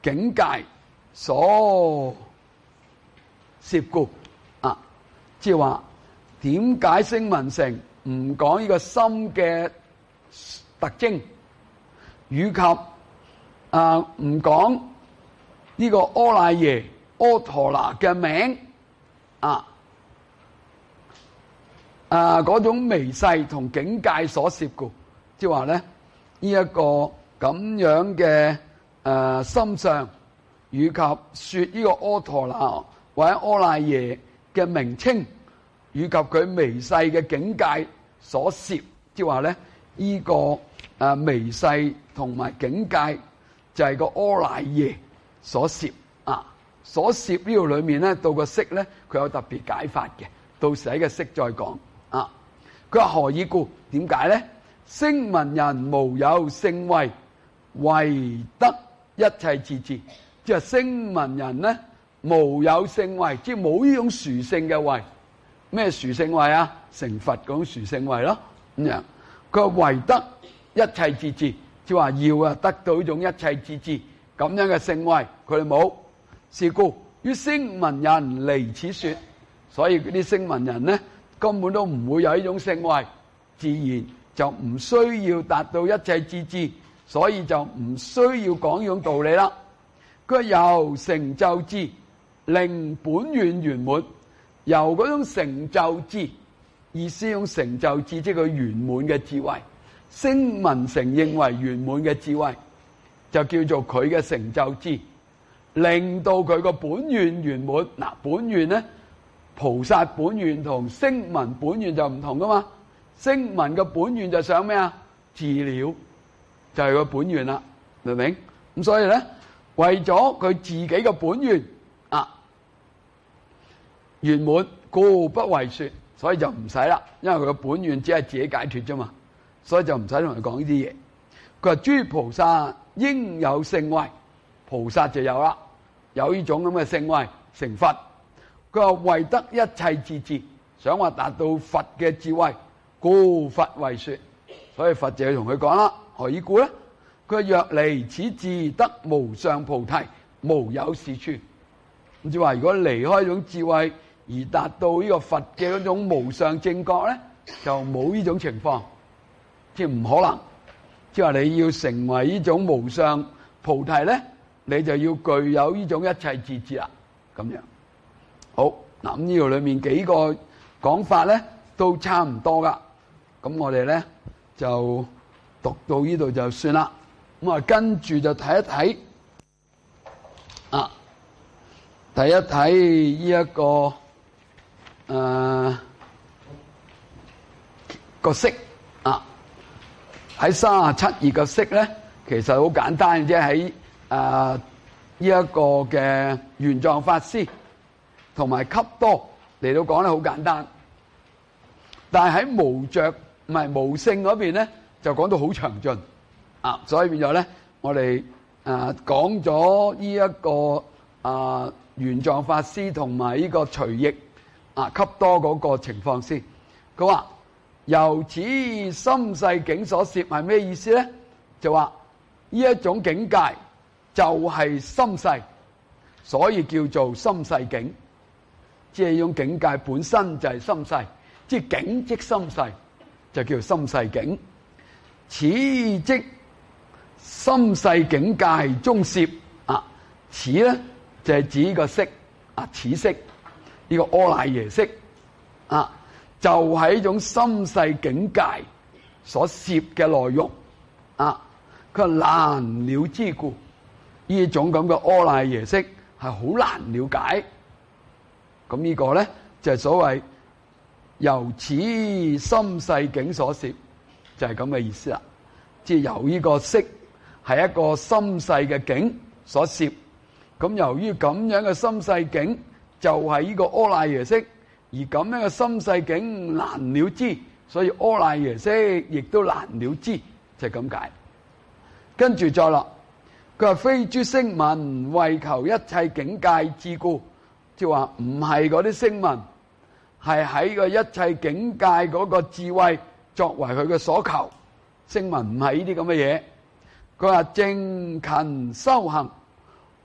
境界所攝故啊，即係話點解聲聞乘唔講呢個心嘅特徵，以及啊唔講呢個阿賴耶、阿陀那嘅名啊啊嗰種微細同境界所攝故，即係話咧呢一個咁樣嘅誒心相，以及說呢個阿陀那或者阿賴耶嘅名稱，以及佢微細嘅境界所攝，即係話咧呢個誒微細同埋境界就係個阿賴耶所攝啊，所攝呢度裏面咧到個色咧佢有特別解法嘅，到時喺個色再講啊。佢話何以故？點解咧？聲聞人無有聖慧，唯得一切智智。即係聲聞人咧無有聖慧，即係冇呢種殊勝嘅慧。咩殊勝慧啊？成佛嗰種殊勝慧咯。咁樣佢話唯得一切智智，即係話要啊得到呢種一切智智咁樣嘅聖慧，佢哋冇。是故於聲聞人離此說，所以嗰啲聲聞人咧根本都唔會有呢種聖慧，自然就唔需要達到一切智智，所以就唔需要講呢種道理啦。佢由成就智令本願圓滿，由嗰種成就智，意思用成就智即係佢圓滿嘅智慧，聲聞乘認為圓滿嘅智慧，就叫做佢嘅成就智，令到佢個本願圓滿。嗱，本願咧，菩薩本願同聲聞本願就唔同噶嘛。聲聞嘅本願就想咩啊？自了，就係個本願啦，明唔明？咁所以咧，為咗佢自己嘅本願啊圓滿，故不為說，所以就唔使啦，因為佢嘅本願只係自己解脫啫嘛，所以就唔使同佢講呢啲嘢。佢話諸菩薩應有聖慧，菩薩就有啦，有呢種咁嘅聖慧成佛。佢話為得一切智智，想話達到佛嘅智慧，故佛為說，所以佛就要同佢講啦。何以故咧？佢話若離此智，得無上菩提，無有是處。咁即係話，如果離開呢種智慧而達到呢個佛嘅嗰種無上正覺咧，就冇呢種情況，即係唔可能。即係話你要成為呢種無上菩提咧，你就要具有呢種一切智智啦。咁樣好嗱，咁呢度裏面幾個講法咧都差唔多噶。咁我哋咧就讀到呢度就算啦。咁啊，跟住就睇一睇啊，睇一睇呢一個誒、呃、個色啊，喺三十七頁嘅色咧，其實好簡單嘅啫。喺誒呢一個嘅玄奘法師同埋笈多嚟到講咧，好簡單。但係喺無著唔係無性嗰邊咧，就講到好詳盡啊！所以變咗咧，我哋誒講咗呢一個啊玄奘法師同埋呢個隨譯啊笈多嗰個情況先。佢話由此心世境所攝係咩意思咧？就話呢一種境界就係心世，所以叫做心世境。即係呢種境界本身就係心世，即係境即心世，就叫做心世境。此即心世境界中攝啊，此咧就係指個色啊，此色呢個阿賴耶識啊，就係一種心世境界所攝嘅內容啊。佢話難了之故，呢種咁嘅阿賴耶識係好難了解。咁呢個咧就係所謂由此心世境所攝，就係咁嘅意思啦。即係由呢個色係一個心世嘅境所攝，咁由於咁樣嘅心世境就係呢個阿賴耶識，而咁樣嘅心世境難了知，所以阿賴耶識亦都難了知，就係咁解。跟住再落，佢話非諸聲聞為求一切境界智故，即係話唔係嗰啲聲聞係喺個一切境界嗰個智慧作為佢嘅所求，聲聞唔係呢啲咁嘅嘢。佢話正勤修行，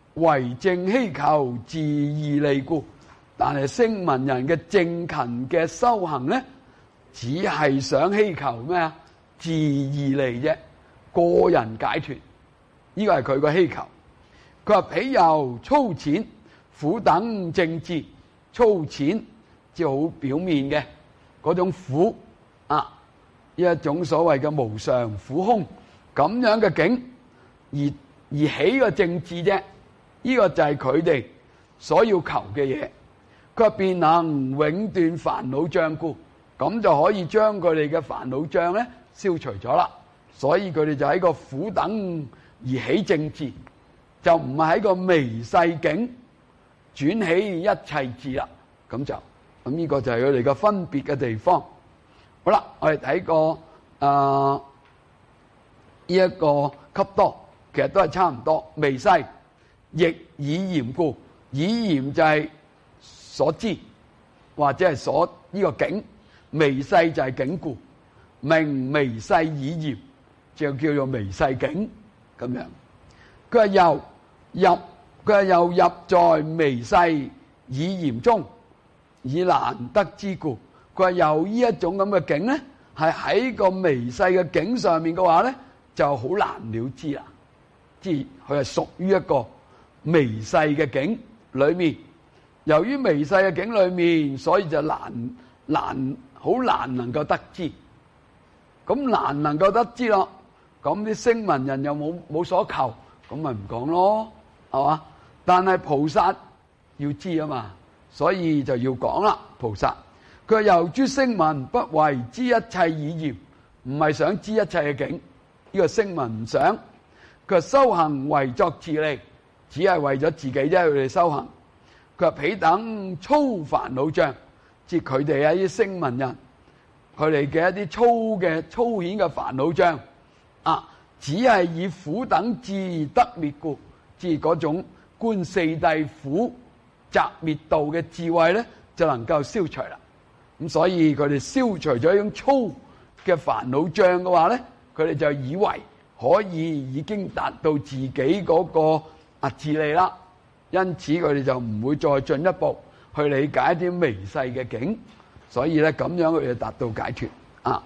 為正希求自義利故。但係聲聞人嘅正勤嘅修行咧，只係想希求咩啊？自義利啫，個人解脫，呢個係佢個希求。佢話彼由粗淺苦等正智，粗淺即係好表面嘅嗰種苦啊，呢一種所謂嘅無常苦空咁樣嘅境，而而起個正智啫，呢、這個就係佢哋所要求嘅嘢。佢話便能永斷煩惱障故，咁就可以將佢哋嘅煩惱障咧消除咗啦。所以佢哋就喺個苦等而起正智，就唔係喺個微細境轉起一切智啦。咁就咁呢個就係佢哋嘅分別嘅地方。好啦，我哋睇過誒呢一個笈多，其實都係差唔多。微細亦以言故，以言就係所知或者係所呢個境，微細就係境故，名微細以言，就叫做微細境咁樣。佢話又入，佢話又入在微細以言中，以難得之故。佢話又呢一種咁嘅境咧，係喺個微細嘅境上面嘅話咧，就好難了知啦。即係佢係屬於一個微細嘅境裏面。由於微細嘅境裏面，所以就難難好難能夠得知。咁難能夠得知咯，咁啲聲聞人又冇冇所求，咁咪唔講咯，係嘛？但係菩薩要知啊嘛，所以就要講啦。菩薩佢話由諸聲聞不為知一切以言，唔係想知一切嘅境，呢、這個聲聞唔想。佢話修行為作自利，只係為咗自己啫，佢哋修行。佢話彼等粗煩惱障，即係佢哋啊啲聲聞人，佢哋嘅一啲粗嘅粗顯嘅煩惱障啊，只係以苦等智得滅故，即係嗰種觀四諦苦集滅道嘅智慧咧，就能夠消除啦。咁所以佢哋消除咗一種粗嘅煩惱障嘅話咧，佢哋就以為可以已經達到自己嗰個啊自利啦。因此佢哋就唔會再進一步去理解一啲微細嘅境，所以咧咁樣佢就達到解脫啊。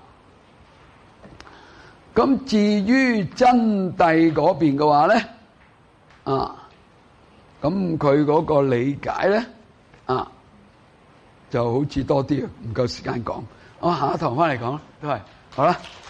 咁至於真諦嗰邊嘅話咧，啊，咁佢嗰個理解咧，啊，就好似多啲，唔夠時間講，我下一堂翻嚟講啦，都係好啦。